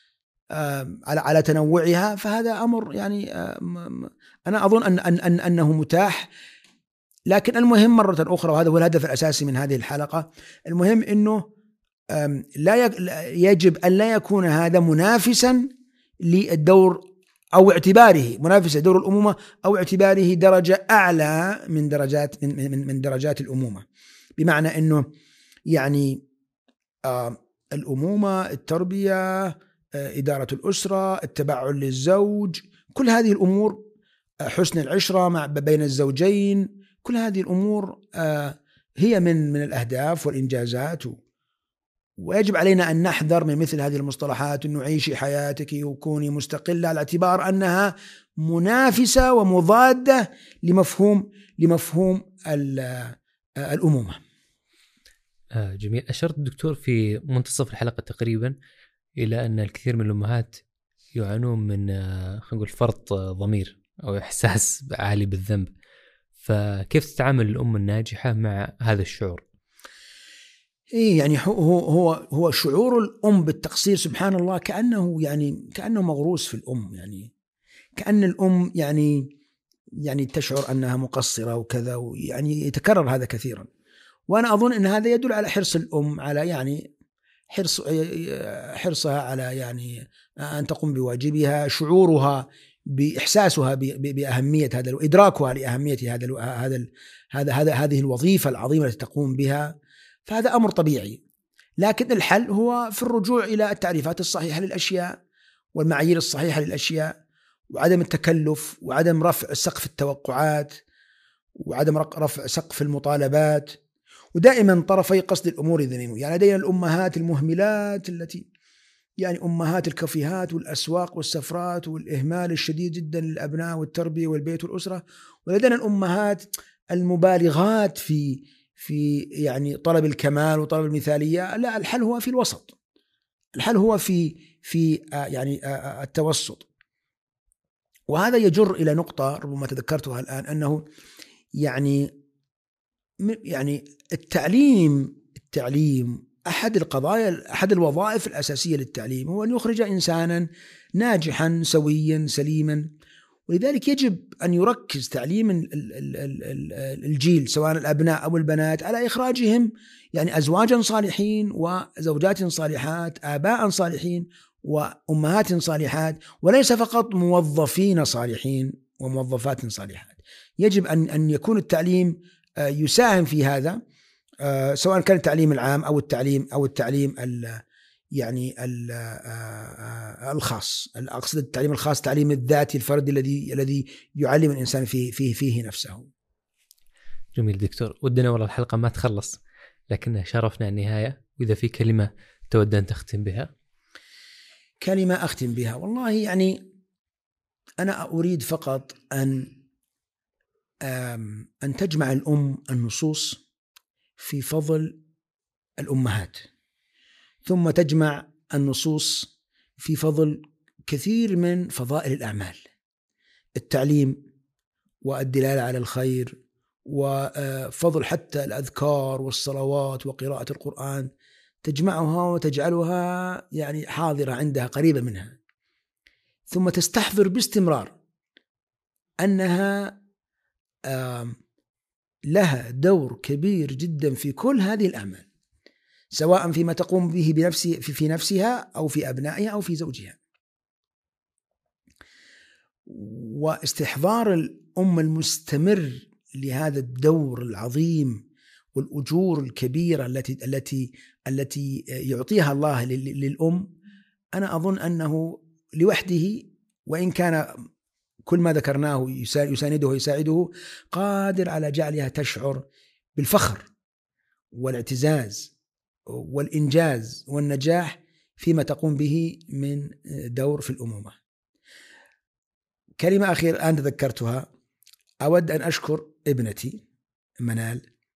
على على تنوعها، فهذا أمر يعني أنا أظن أن أن أن أنه متاح. لكن المهم مرة أخرى، وهذا هو الهدف الأساسي من هذه الحلقة، المهم أنه لا يجب أن لا يكون هذا منافسا للدور أو اعتباره منافسة دور الأمومة أو اعتباره درجة أعلى من درجات من من من درجات الأمومة. بمعنى أنه يعني آه الأمومة، التربية، آه إدارة الأسرة، التبعل للزوج، كل هذه الأمور، آه حسن العشرة مع بين الزوجين، كل هذه الأمور آه هي من من الأهداف والإنجازات. ويجب علينا أن نحذر من مثل هذه المصطلحات، أن عيشي حياتك وكوني مستقلة، على اعتبار أنها منافسة ومضادة لمفهوم لمفهوم الأمومة. آه جميل. أشرت الدكتور في منتصف الحلقة تقريبا إلى أن الكثير من الأمهات يعانون من آه خلينا نقول فرط ضمير أو إحساس عالي بالذنب، فكيف تتعامل الأم الناجحة مع هذا الشعور؟ إيه يعني هو هو هو شعور الأم بالتقصير، سبحان الله، كأنه يعني كأنه مغروس في الأم، يعني كأن الأم يعني يعني تشعر أنها مقصرة وكذا، ويعني يتكرر هذا كثيرا. وأنا أظن أن هذا يدل على حرص الأم على يعني حرص حرصها على يعني أن تقوم بواجبها، شعورها بإحساسها بأهمية هذا وإدراكها لأهمية هذا هذا هذا هذا هذه الوظيفة العظيمة التي تقوم بها. فهذا أمر طبيعي، لكن الحل هو في الرجوع إلى التعريفات الصحيحة للأشياء والمعايير الصحيحة للأشياء، وعدم التكلف، وعدم رفع سقف التوقعات، وعدم رفع سقف المطالبات، ودائما طرفي قصد الأمور ذميم. يعني لدينا الأمهات المهملات التي يعني أمهات الكافيهات والأسواق والسفرات والإهمال الشديد جدا للأبناء والتربية والبيت والأسرة، ولدينا الأمهات المبالغات في في يعني طلب الكمال وطلب المثالية. لا، الحل هو في الوسط، الحل هو في في يعني التوسط. وهذا يجر إلى نقطة ربما تذكرتها الآن، أنه يعني يعني التعليم التعليم أحد القضايا، أحد الوظائف الأساسية للتعليم هو أن يخرج إنسانا ناجحا سويا سليما. ولذلك يجب أن يركز تعليم الجيل سواء الأبناء أو البنات على إخراجهم يعني أزواجا صالحين وزوجات صالحات، آباء صالحين وأمهات صالحات، وليس فقط موظفين صالحين وموظفات صالحات. يجب أن أن يكون التعليم يساهم في هذا، سواء كان التعليم العام أو التعليم أو التعليم يعني الخاص. أقصد التعليم الخاص، تعليم الذاتي الفردي الذي الذي يعلم الإنسان فيه فيه فيه نفسه. جميل دكتور، ودنا والله الحلقة ما تخلص، لكن شرفنا النهاية. وإذا في كلمة تود أن تختم بها؟ كلمة أختم بها، والله يعني أنا أريد فقط أن أن تجمع الأم النصوص في فضل الأمهات، ثم تجمع النصوص في فضل كثير من فضائل الأعمال، التعليم والدلالة على الخير، وفضل حتى الأذكار والصلوات وقراءة القرآن، تجمعها وتجعلها يعني حاضرة عندها قريبة منها، ثم تستحضر باستمرار أنها لها دور كبير جدا في كل هذه الأعمال، سواء فيما تقوم به بنفسه في نفسها أو في أبنائها أو في زوجها. واستحضار الأم المستمر لهذا الدور العظيم والأجور الكبيرة التي التي التي يعطيها الله للأم، أنا أظن أنه لوحده، وإن كان كل ما ذكرناه يسانده ويساعده، قادر على جعلها تشعر بالفخر والاعتزاز والإنجاز والنجاح فيما تقوم به من دور في الأمومة. كلمة أخيرة الآن تذكرتها، أود أن أشكر ابنتي منال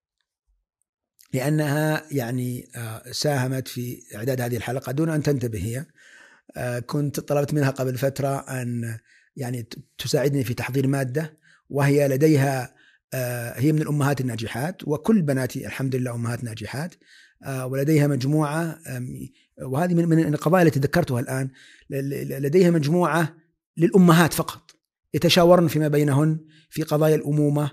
لأنها يعني ساهمت في إعداد هذه الحلقة دون أن تنتبه. هي كنت طلبت منها قبل فترة أن يعني تساعدني في تحضير مادة، وهي لديها هي من الأمهات الناجحات، وكل بناتي الحمد لله أمهات ناجحات، ولديها مجموعة، وهذه من القضايا التي ذكرتها الآن، لديها مجموعة للأمهات فقط يتشاورن فيما بينهن في قضايا الأمومة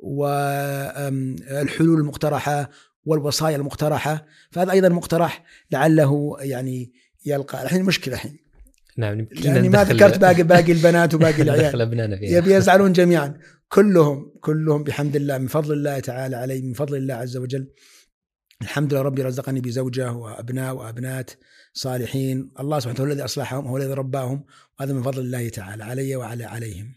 والحلول المقترحة والوصايا المقترحة. فهذا أيضا مقترح لعله يعني يلقى الحين مشكلة الحين. نعم، يعني ما ذكرت باقي باقي البنات وباقي العيال يبي يزعلون جميعا، كلهم كلهم بحمد الله من فضل الله تعالى علي، من فضل الله عز وجل. الحمد لله ربي رزقني بزوجة وأبناء وأبنات صالحين، الله سبحانه وتعالى الذي أصلحهم هو الذي رباهم، وهذا من فضل الله تعالى علي وعلى عليهم.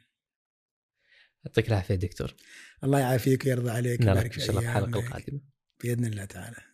يعطيك العافية دكتور. الله يعافيك ويرضى عليك. نراك إن شاء الله في حلقة قادمة بإذن الله تعالى.